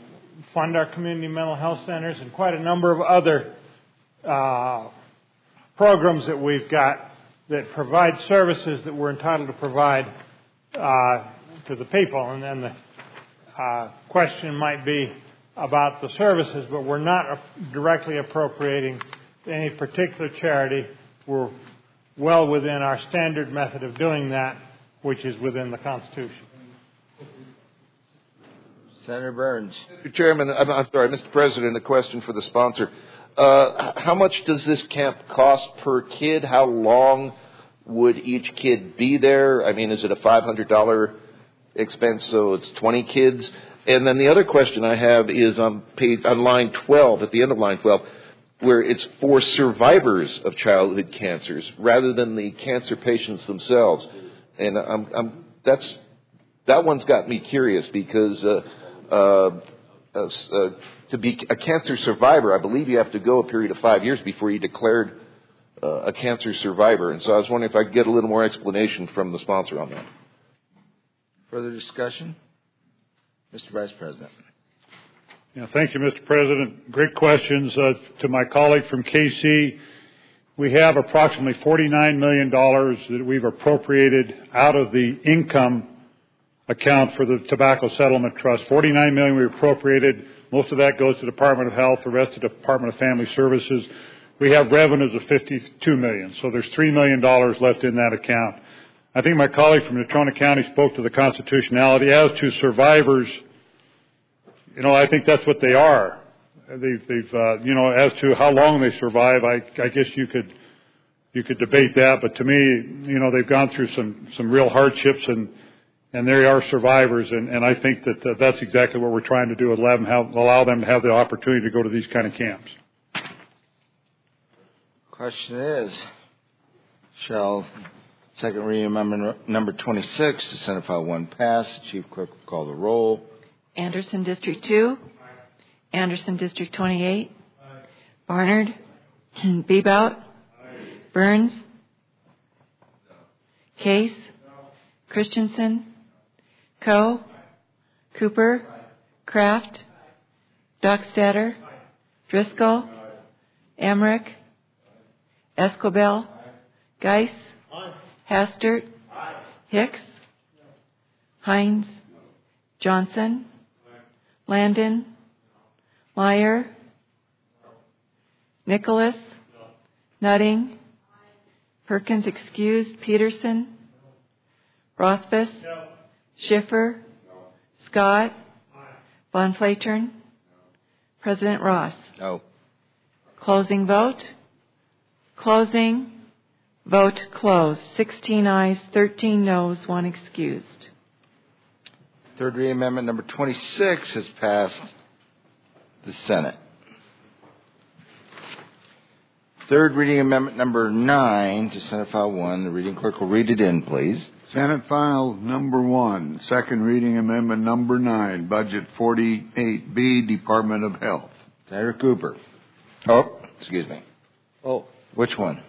fund our community mental health centers and quite a number of other programs that we've got that provide services that we're entitled to provide to the people. And then the question might be about the services, but we're not directly appropriating any particular charity. We're well within our standard method of doing that, which is within the Constitution.
Senator Burns.
Mr. Chairman, Mr. President, a question for the sponsor. How much does this camp cost per kid? How long would each kid be there? I mean, is it a $500 expense, so it's 20 kids? And then the other question I have is on line 12, at the end of line 12, where it's for survivors of childhood cancers rather than the cancer patients themselves. And that one's got me curious because to be a cancer survivor, I believe you have to go a period of 5 years before you're declared a cancer survivor. And so I was wondering if I could get a little more explanation from the sponsor on that.
Further discussion? Mr. Vice President.
Yeah, thank you, Mr. President. Great questions. To my colleague from KC, we have approximately $49 million that we've appropriated out of the income account for the Tobacco Settlement Trust. $49 million we appropriated. Most of that goes to the Department of Health, the rest to the Department of Family Services. We have revenues of $52 million, so there's $3 million left in that account. I think my colleague from Natrona County spoke to the constitutionality. As to survivors, I think that's what they are. They've as to how long they survive, I guess you could debate that, but to me, they've gone through some real hardships and they are survivors, and I think that that's exactly what we're trying to do, is allow them to have the opportunity to go to these kind of camps.
Question is, shall second reading amendment number 26 to Senate File 1 pass? The Chief Clerk will call the roll.
Anderson, District 2. Anderson, District 28. Barnard. Bebout. Burns. Case. Christensen. Coe. Cooper. Kraft. Dockstader. Driscoll. Emmerich. Escobel. Geis. Hastert. Hicks. Hines. Johnson. Landon. Meyer. Nicholas. Nutting. Perkins excused. Peterson. Rothfuss. Schiffer. Scott. Von Flatern. President Ross.
No.
Closing vote. Closing. Vote closed. 16 ayes, 13 noes, 1 excused.
Third reading amendment number 26 has passed the Senate. Third reading amendment number 9 to Senate File 1. The reading clerk will read it in, please.
Senate File number 1, second reading amendment number 9, Budget 48B, Department of Health.
Senator Cooper. Oh, excuse me.
Oh.
Which one?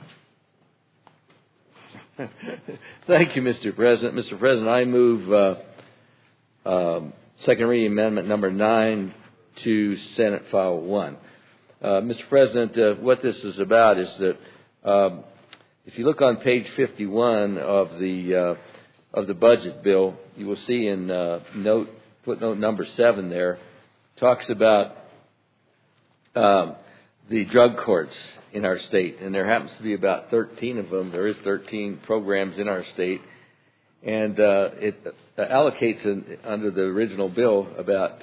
Thank you, Mr. President. Mr. President, I move second reading amendment number 9 to Senate File 1. Mr. President, what this is about is that if you look on page 51 of the budget bill, you will see in footnote number 7 there, talks about the drug courts in our state, and there happens to be about 13 of them. There is 13 programs in our state, and it allocates under the original bill about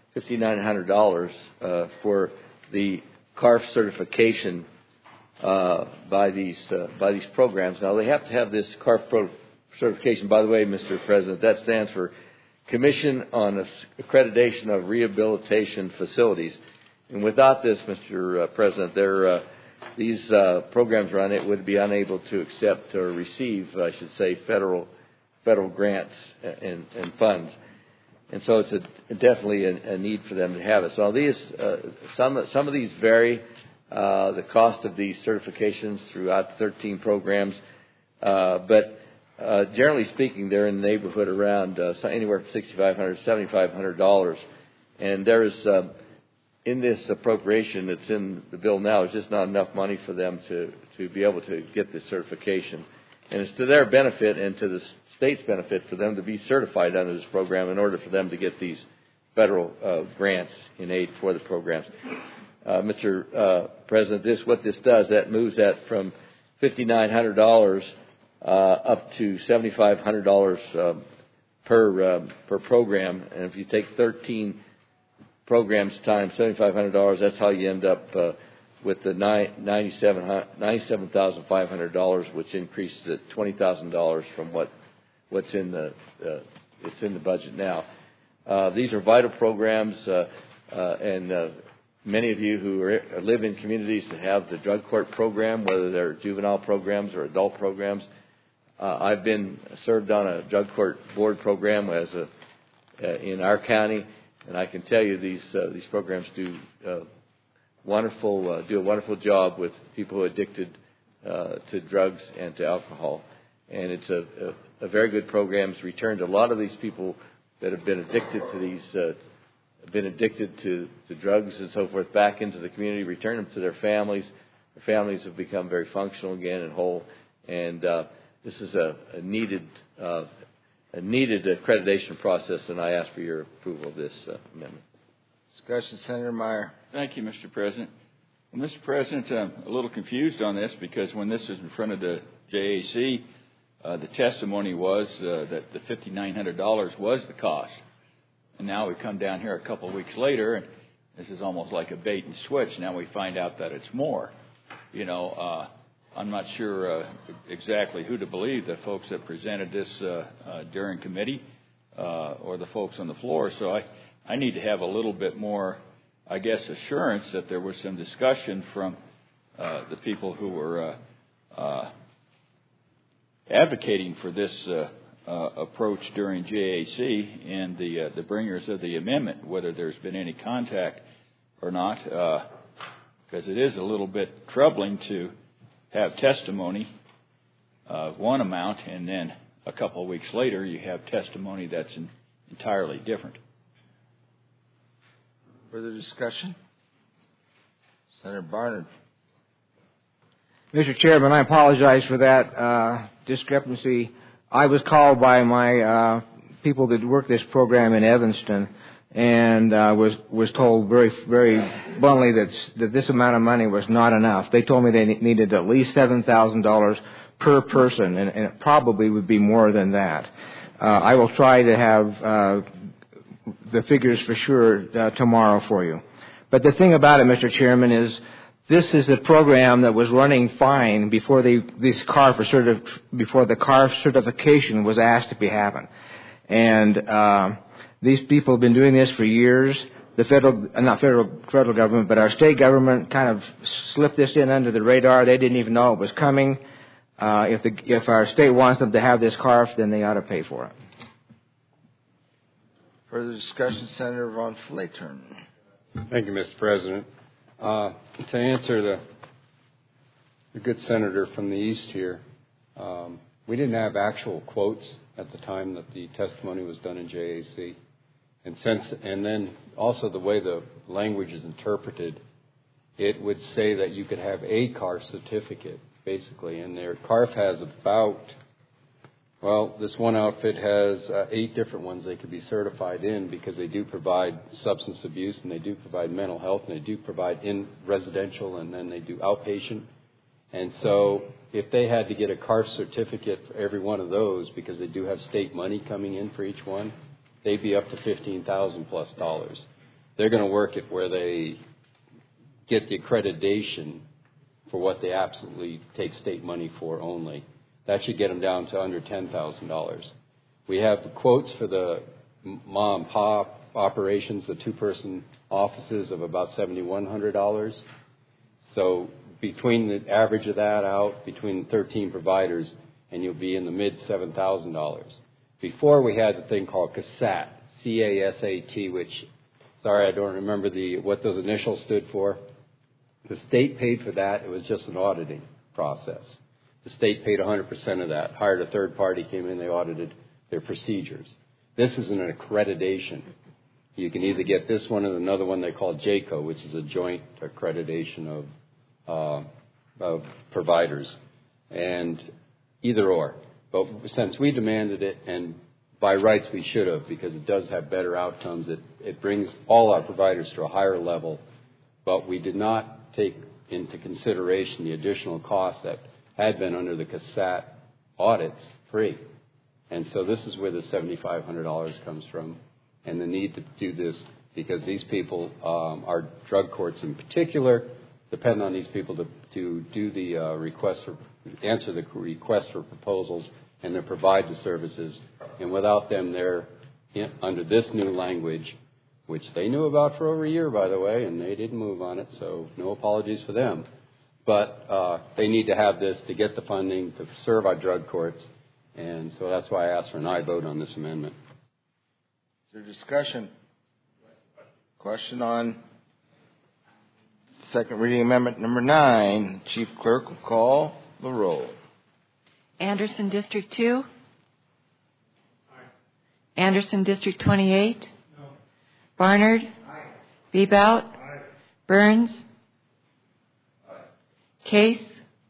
$5,900 for the CARF certification by these programs. Now they have to have this CARF certification. By the way, Mr. President, that stands for Commission on Accreditation of Rehabilitation Facilities. And without this, Mr. President, these programs would be unable to accept or receive, I should say, federal grants and funds. And so it's definitely a need for them to have it. So these some of these vary the cost of these certifications throughout the 13 programs, but generally speaking, they're in the neighborhood around anywhere from $6,500 to $7,500, and there is in this appropriation that's in the bill now, is just not enough money for them to be able to get this certification. And it's to their benefit and to the state's benefit for them to be certified under this program in order for them to get these federal grants in aid for the programs. Mr. President, what this does, that moves that from $5,900 up to $7,500 per program. And if you take 13 programs times $7,500, that's how you end up with the $97,500, which increases it $20,000 from what's in the it's in the budget now. These are vital programs, and many of you who live in communities that have the drug court program, whether they're juvenile programs or adult programs. I've been served on a drug court board program in our county, and I can tell you these programs do a wonderful job with people who are addicted to drugs and to alcohol. And it's a very good program. It's returned a lot of these people that have been addicted to drugs and so forth back into the community, return them to their families. Their families have become very functional again and whole. And this is a needed accreditation process, and I ask for your approval of this amendment.
Discussion, Senator Meyer.
Thank you, Mr. President. Well, Mr. President, I'm a little confused on this because when this was in front of the JAC, the testimony was that the $5,900 was the cost. And now we come down here a couple of weeks later, and this is almost like a bait and switch. Now we find out that it's more. I'm not sure exactly who to believe, the folks that presented this during committee or the folks on the floor. So I need to have a little bit more, I guess, assurance that there was some discussion from the people who were advocating for this approach during JAC and the bringers of the amendment, whether there's been any contact or not, because it is a little bit troubling to have testimony of one amount and then a couple of weeks later you have testimony that's entirely different.
Further discussion? Senator Barnard.
Mr. Chairman, I apologize for that discrepancy. I was called by my people that work this program in Evanston, and was told very, very bluntly that this amount of money was not enough. They told me they needed at least $7,000 per person, and it probably would be more than that. I will try to have the figures for sure tomorrow for you. But the thing about it, Mr. Chairman, is this is a program that was running fine before the CARF certification was asked to be happen. And these people have been doing this for years. The federal government, but our state government kind of slipped this in under the radar. They didn't even know it was coming. If our state wants them to have this CARF, then they ought to pay for it.
Further discussion, Senator Von Flatern.
Thank you, Mr. President. To answer the good senator from the east here, we didn't have actual quotes at the time that the testimony was done in JAC. And then also the way the language is interpreted, it would say that you could have a CARF certificate, basically. And their CARF has this one outfit has 8 different ones they could be certified in because they do provide substance abuse and they do provide mental health and they do provide in residential and then they do outpatient. And so if they had to get a CARF certificate for every one of those because they do have state money coming in for each one, they'd be up to $15,000+. They're going to work it where they get the accreditation for what they absolutely take state money for only. That should get them down to under $10,000. We have the quotes for the mom and pop operations, the 2-person offices of about $7,100. So between the average of that out, between 13 providers, and you'll be in the mid $7,000. Before we had the thing called CASAT, C-A-S-A-T, which, sorry, I don't remember what those initials stood for. The state paid for that. It was just an auditing process. The state paid 100% of that, hired a third party, came in, they audited their procedures. This is an accreditation. You can either get this one or another one they call JACO, which is a joint accreditation of providers, and either or. But since we demanded it, and by rights we should have, because it does have better outcomes, it brings all our providers to a higher level, but we did not take into consideration the additional costs that had been under the CASAT audits free. And so this is where the $7,500 comes from, and the need to do this, because these people, our drug courts in particular, depend on these people to do the answer the request for proposals and to provide the services. And without them, they're under this new language, which they knew about for over a year, by the way, and they didn't move on it, so no apologies for them. But they need to have this to get the funding to serve our drug courts, and so that's why I asked for an aye vote on this amendment.
Is there discussion? Question on second reading amendment number 9. Chief Clerk will call the roll.
Anderson District 2? Aye. Anderson District 28? No. Barnard? Aye. Bebout? Aye. Burns? Aye. Case?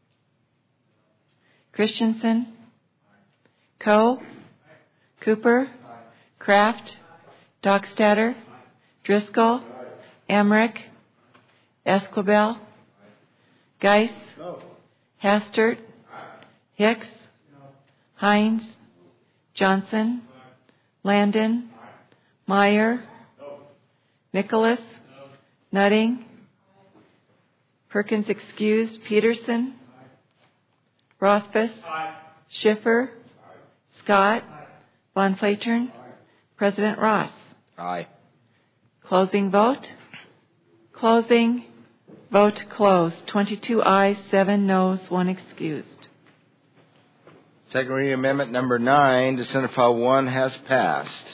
Christensen? Aye. Coe? Aye. Cooper? Aye. Kraft? Aye. Dockstader? Aye. Driscoll? Aye. Emmerich? Esquibel? Aye. Geis? No. Hastert? Aye. Hicks? No. Hines? Johnson? Aye. Landon? Aye. Meyer? No. Nicholas? No. Nutting? Perkins excused. Peterson? Aye. Rothfuss? Aye. Schiffer? Aye. Scott? Aye. Von Flatern? Aye. President Ross?
Aye.
Closing vote? Closing. Vote closed. 22 ayes, 7 noes, 1 excused.
Second reading amendment number 9 to Senate File 1 has passed.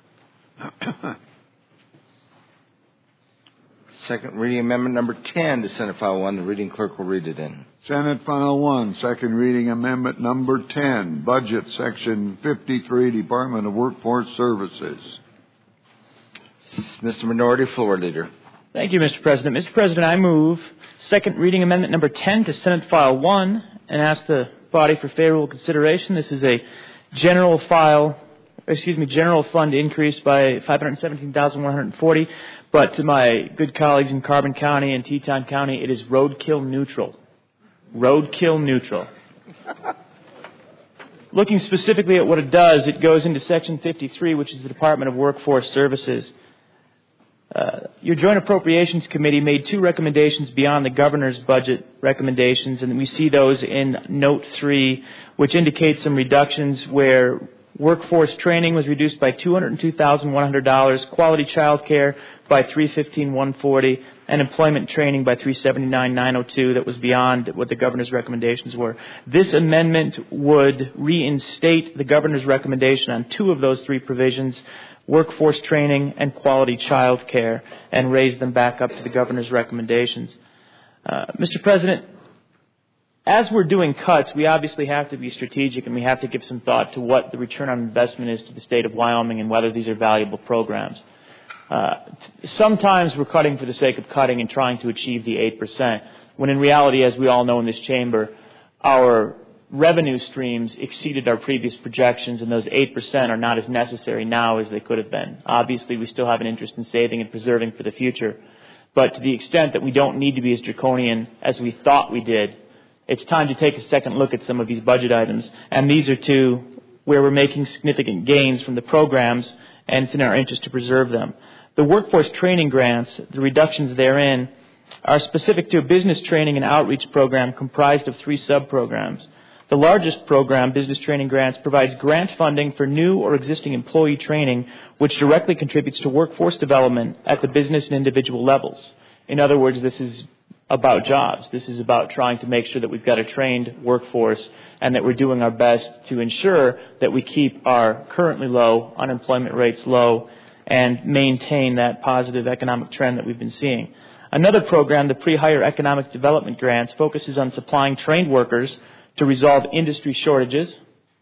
Second reading amendment number 10 to Senate File 1. The reading clerk will read it in.
Senate File 1, second reading amendment number 10, Budget Section 53, Department of Workforce Services.
Mr. Minority Floor Leader.
Thank you, Mr. President. Mr. President, I move second reading amendment number 10 to Senate File 1 and ask the body for favorable consideration. This is a general fund increase by $517,140, but to my good colleagues in Carbon County and Teton County, it is roadkill neutral. Roadkill neutral. Looking specifically at what it does, it goes into Section 53, which is the Department of Workforce Services. Your Joint Appropriations Committee made 2 recommendations beyond the governor's budget recommendations, and we see those in Note 3, which indicates some reductions where workforce training was reduced by $202,100, quality child care by $315,140, and employment training by $379,902. That was beyond what the governor's recommendations were. This amendment would reinstate the governor's recommendation on 2 of those 3 provisions, workforce training and quality child care, and raise them back up to the governor's recommendations. Mr. President, as we're doing cuts, we obviously have to be strategic and we have to give some thought to what the return on investment is to the state of Wyoming and whether these are valuable programs. Sometimes we're cutting for the sake of cutting and trying to achieve the 8%, when in reality, as we all know in this chamber, our revenue streams exceeded our previous projections, and those 8% are not as necessary now as they could have been. Obviously, we still have an interest in saving and preserving for the future. But to the extent that we don't need to be as draconian as we thought we did, it's time to take a second look at some of these budget items. And these are 2 where we're making significant gains from the programs, and it's in our interest to preserve them. The workforce training grants, the reductions therein, are specific to a business training and outreach program comprised of 3 sub-programs. The largest program, Business Training Grants, provides grant funding for new or existing employee training, which directly contributes to workforce development at the business and individual levels. In other words, this is about jobs. This is about trying to make sure that we've got a trained workforce and that we're doing our best to ensure that we keep our currently low unemployment rates low and maintain that positive economic trend that we've been seeing. Another program, the Pre-Hire Economic Development Grants, focuses on supplying trained workers to resolve industry shortages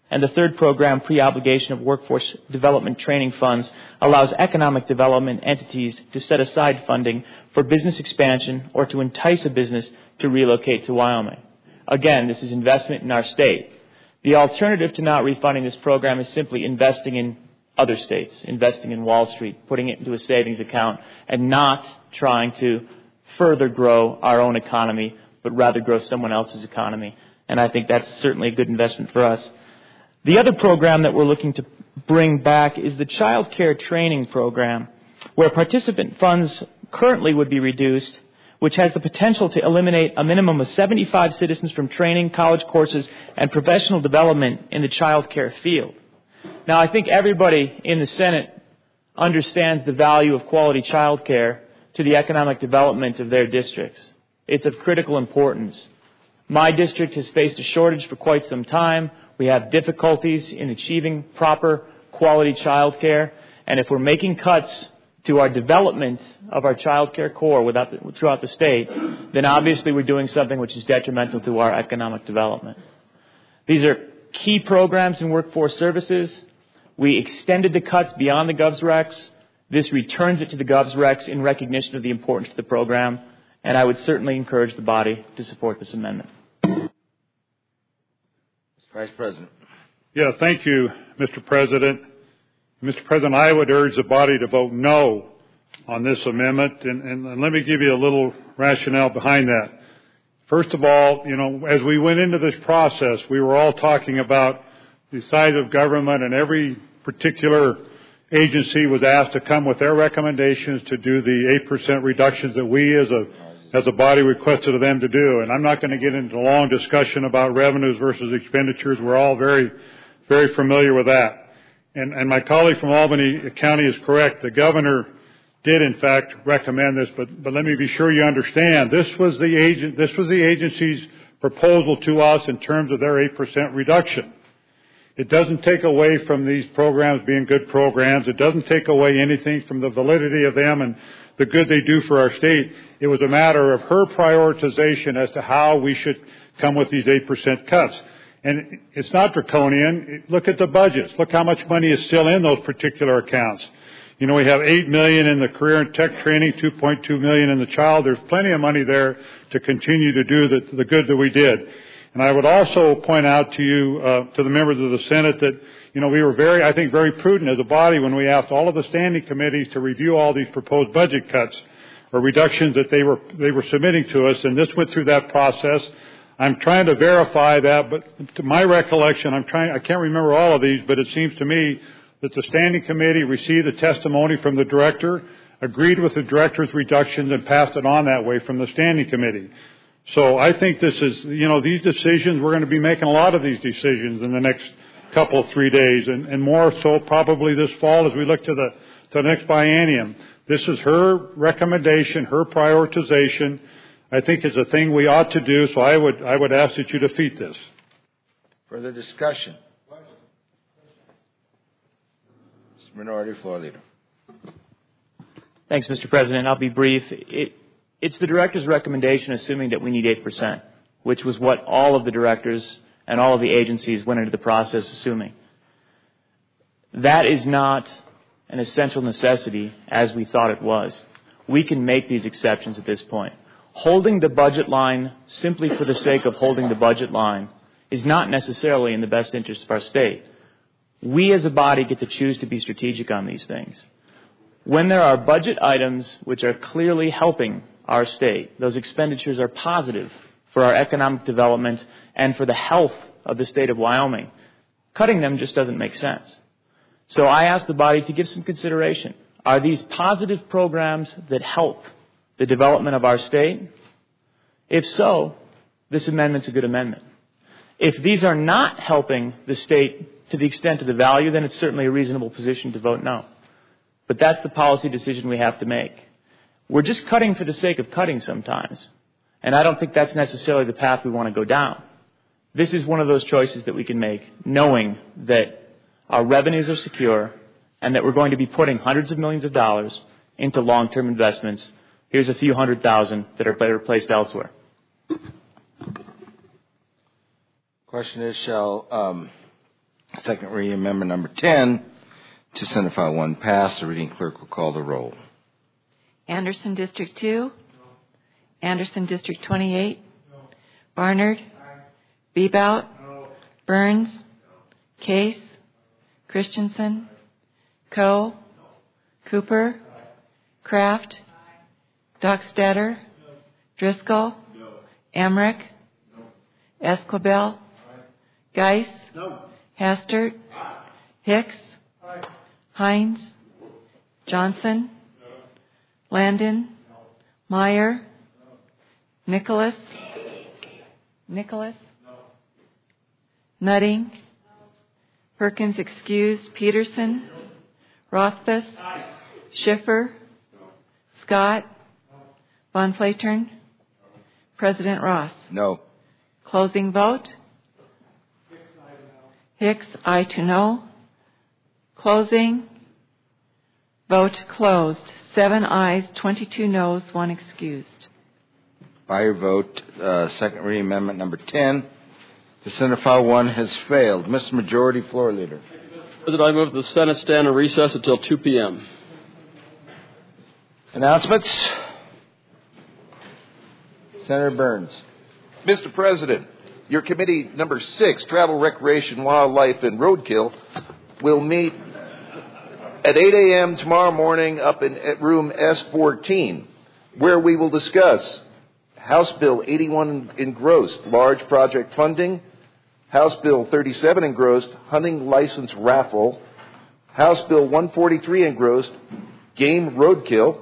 And the third program, Pre-Obligation of Workforce Development Training Funds, allows economic development entities to set aside funding for business expansion or to entice a business to relocate to Wyoming. Again, this is investment in our state. The alternative to not refunding this program is simply investing in other states, investing in Wall Street, putting it into a savings account, and not trying to further grow our own economy, but rather grow someone else's economy. And I think that's certainly a good investment for us. The other program that we're looking to bring back is the Child Care Training Program, where participant funds currently would be reduced, which has the potential to eliminate a minimum of 75 citizens from training, college courses, and professional development in the child care field. Now, I think everybody in the Senate understands the value of quality child care to the economic development of their districts. It's of critical importance. My district has faced a shortage for quite some time. We have difficulties in achieving proper quality child care, and if we're making cuts to our development of our child care core throughout the state, then obviously we're doing something which is detrimental to our economic development. These are key programs in workforce services. We extended the cuts beyond the GovsRecs. This returns it to the GovsRecs in recognition of the importance of the program, and I would certainly encourage the body to support this amendment.
Mr. Vice President.
Yeah, thank you, Mr. President. Mr. President, I would urge the body to vote no on this amendment, and let me give you a little rationale behind that. First of all, as we went into this process, we were all talking about the size of government, and every particular agency was asked to come with their recommendations to do the 8% reductions that we as a body requested of them to do. And I'm not going to get into a long discussion about revenues versus expenditures. We're all very, very familiar with that. And my colleague from Albany County is correct. The governor did, in fact, recommend this, but let me be sure you understand. This was the agency's proposal to us in terms of their 8% reduction. It doesn't take away from these programs being good programs. It doesn't take away anything from the validity of them and the good they do for our state. It was a matter of her prioritization as to how we should come with these 8% cuts. And it's not draconian. Look at the budgets. Look how much money is still in those particular accounts. We have $8 million in the career and tech training, $2.2 million in the child. There's plenty of money there to continue to do the good that we did. And I would also point out to you, to the members of the Senate, that we were very prudent as a body when we asked all of the standing committees to review all these proposed budget cuts or reductions that they were submitting to us, and this went through that process. I'm trying to verify that, but to my recollection, I can't remember all of these, but it seems to me that the standing committee received the testimony from the director, agreed with the director's reductions, and passed it on that way from the standing committee. So I think this is, these decisions, we're going to be making a lot of these decisions in the next couple of 3 days, and more so probably this fall as we look to the next biennium. This is her recommendation, her prioritization. I think it's a thing we ought to do, so I would ask that you defeat this.
Further discussion? Minority Floor Leader.
Thanks, Mr. President. I'll be brief. It's the director's recommendation assuming that we need 8%, which was what all of the directors and all of the agencies went into the process assuming. That is not an essential necessity as we thought it was. We can make these exceptions at this point. Holding the budget line simply for the sake of holding the budget line is not necessarily in the best interest of our state. We as a body get to choose to be strategic on these things. When there are budget items which are clearly helping our state, those expenditures are positive for our economic development and for the health of the state of Wyoming, cutting them just doesn't make sense. So I ask the body to give some consideration. Are these positive programs that help the development of our state? If so, this amendment's a good amendment. If these are not helping the state to the extent of the value, then it's certainly a reasonable position to vote no. But that's the policy decision we have to make. We're just cutting for the sake of cutting sometimes. And I don't think that's necessarily the path we want to go down. This is one of those choices that we can make, knowing that our revenues are secure and that we're going to be putting hundreds of millions of dollars into long-term investments. Here's a few $100,000 that are better placed elsewhere.
Question is, shall second reading amendment number 10 to Senate File 1 pass. The reading clerk will call the roll.
Anderson District 2. Anderson District 28. Barnard. Bebout. Burns. Case. Christensen. Coe. Cooper. Kraft. Dockstader. Driscoll. Emmerich. Esquibel. Geis. Hastert. Hicks. Hines. Johnson. Landon. Meyer. Nicholas. Nutting. Perkins excused. Peterson. Rothfuss. Schiffer. Scott. Von Flatern. President Ross.
No.
Closing vote. Hicks, aye to no. Closing. Vote closed. 7 ayes, 22 noes, 1 excused.
By your vote, second reading amendment number 10 to Senate File 1 has failed. Mr. Majority Floor Leader.
President, I move the Senate stand in recess until 2 p.m.
Announcements. Senator Burns.
Mr. President, your committee number 6, Travel, Recreation, Wildlife, and Roadkill, will meet at 8 a.m. tomorrow morning up in room S14, where we will discuss House Bill 81 engrossed, large project funding, House Bill 37 engrossed, hunting license raffle, House Bill 143 engrossed, game roadkill,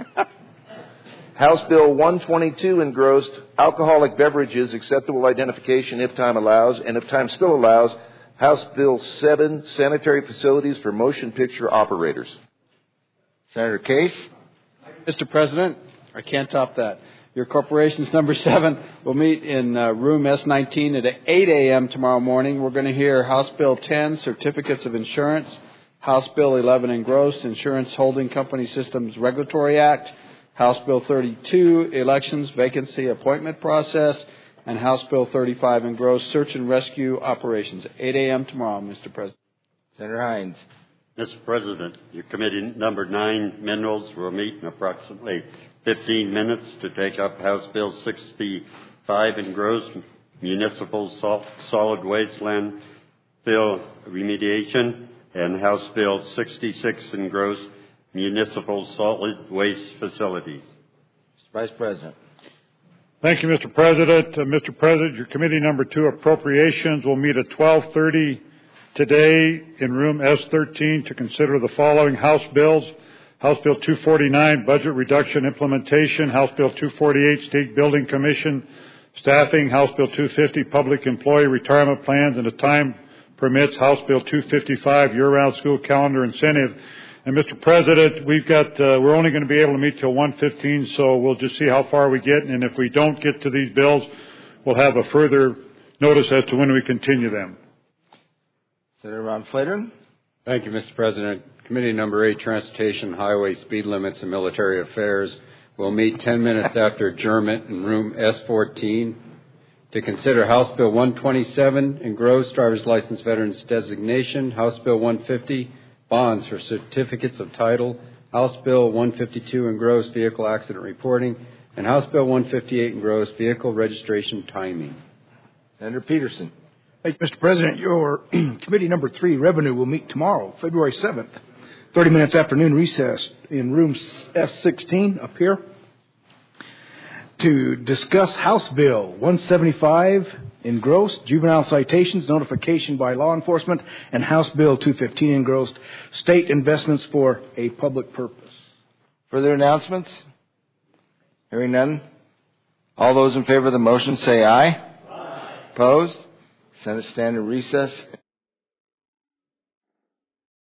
House Bill 122 engrossed, alcoholic beverages acceptable identification if time allows, and if time still allows, House Bill 7 sanitary facilities for motion picture operators.
Senator Case.
Mr. President, I can't top that. Your corporation's number 7 will meet in room S19 at 8 a.m. tomorrow morning. We're going to hear House Bill 10, certificates of insurance, House Bill 11 engrossed, Insurance Holding Company Systems Regulatory Act, House Bill 32, elections, vacancy, appointment process, and House Bill 35 engrossed, search and rescue operations. 8 a.m. tomorrow, Mr. President.
Senator Hines.
Mr. President, your committee number 9, Minerals, will meet in approximately 15 minutes to take up House Bill 65 engrossed, Municipal Solid Waste Landfill Remediation, and House Bill 66 engrossed, Municipal Solid Waste Facilities.
Mr. Vice President.
Thank you, Mr. President. Mr. President, your committee number 2, Appropriations, will meet at 12:30 today in room S13 to consider the following House bills. House Bill 249, Budget Reduction Implementation. House Bill 248, State Building Commission Staffing. House Bill 250, Public Employee Retirement Plans, and if time permits, House Bill 255, Year-Round School Calendar Incentive. And Mr. President, we're only going to be able to meet till 1:15, so we'll just see how far we get. And if we don't get to these bills, we'll have a further notice as to when we continue them.
Senator Von Flatern.
Thank you, Mr. President. Committee number 8, Transportation, Highway, Speed Limits, and Military Affairs, will meet 10 minutes after adjournment in room S14 to consider House Bill 127, engrossed, driver's license veterans designation, House Bill 150, bonds for certificates of title, House Bill 152, engrossed, vehicle accident reporting, and House Bill 158, engrossed, vehicle registration timing.
Senator Peterson.
Thank you, Mr. President. Your committee number 3, Revenue, will meet tomorrow, February 7th, 30 minutes afternoon recess in room F16 up here to discuss House Bill 175, engrossed, juvenile citations, notification by law enforcement, and House Bill 215, engrossed, state investments for a public purpose.
Further announcements? Hearing none. All those in favor of the motion say aye. Aye. Opposed? Senate stand in recess.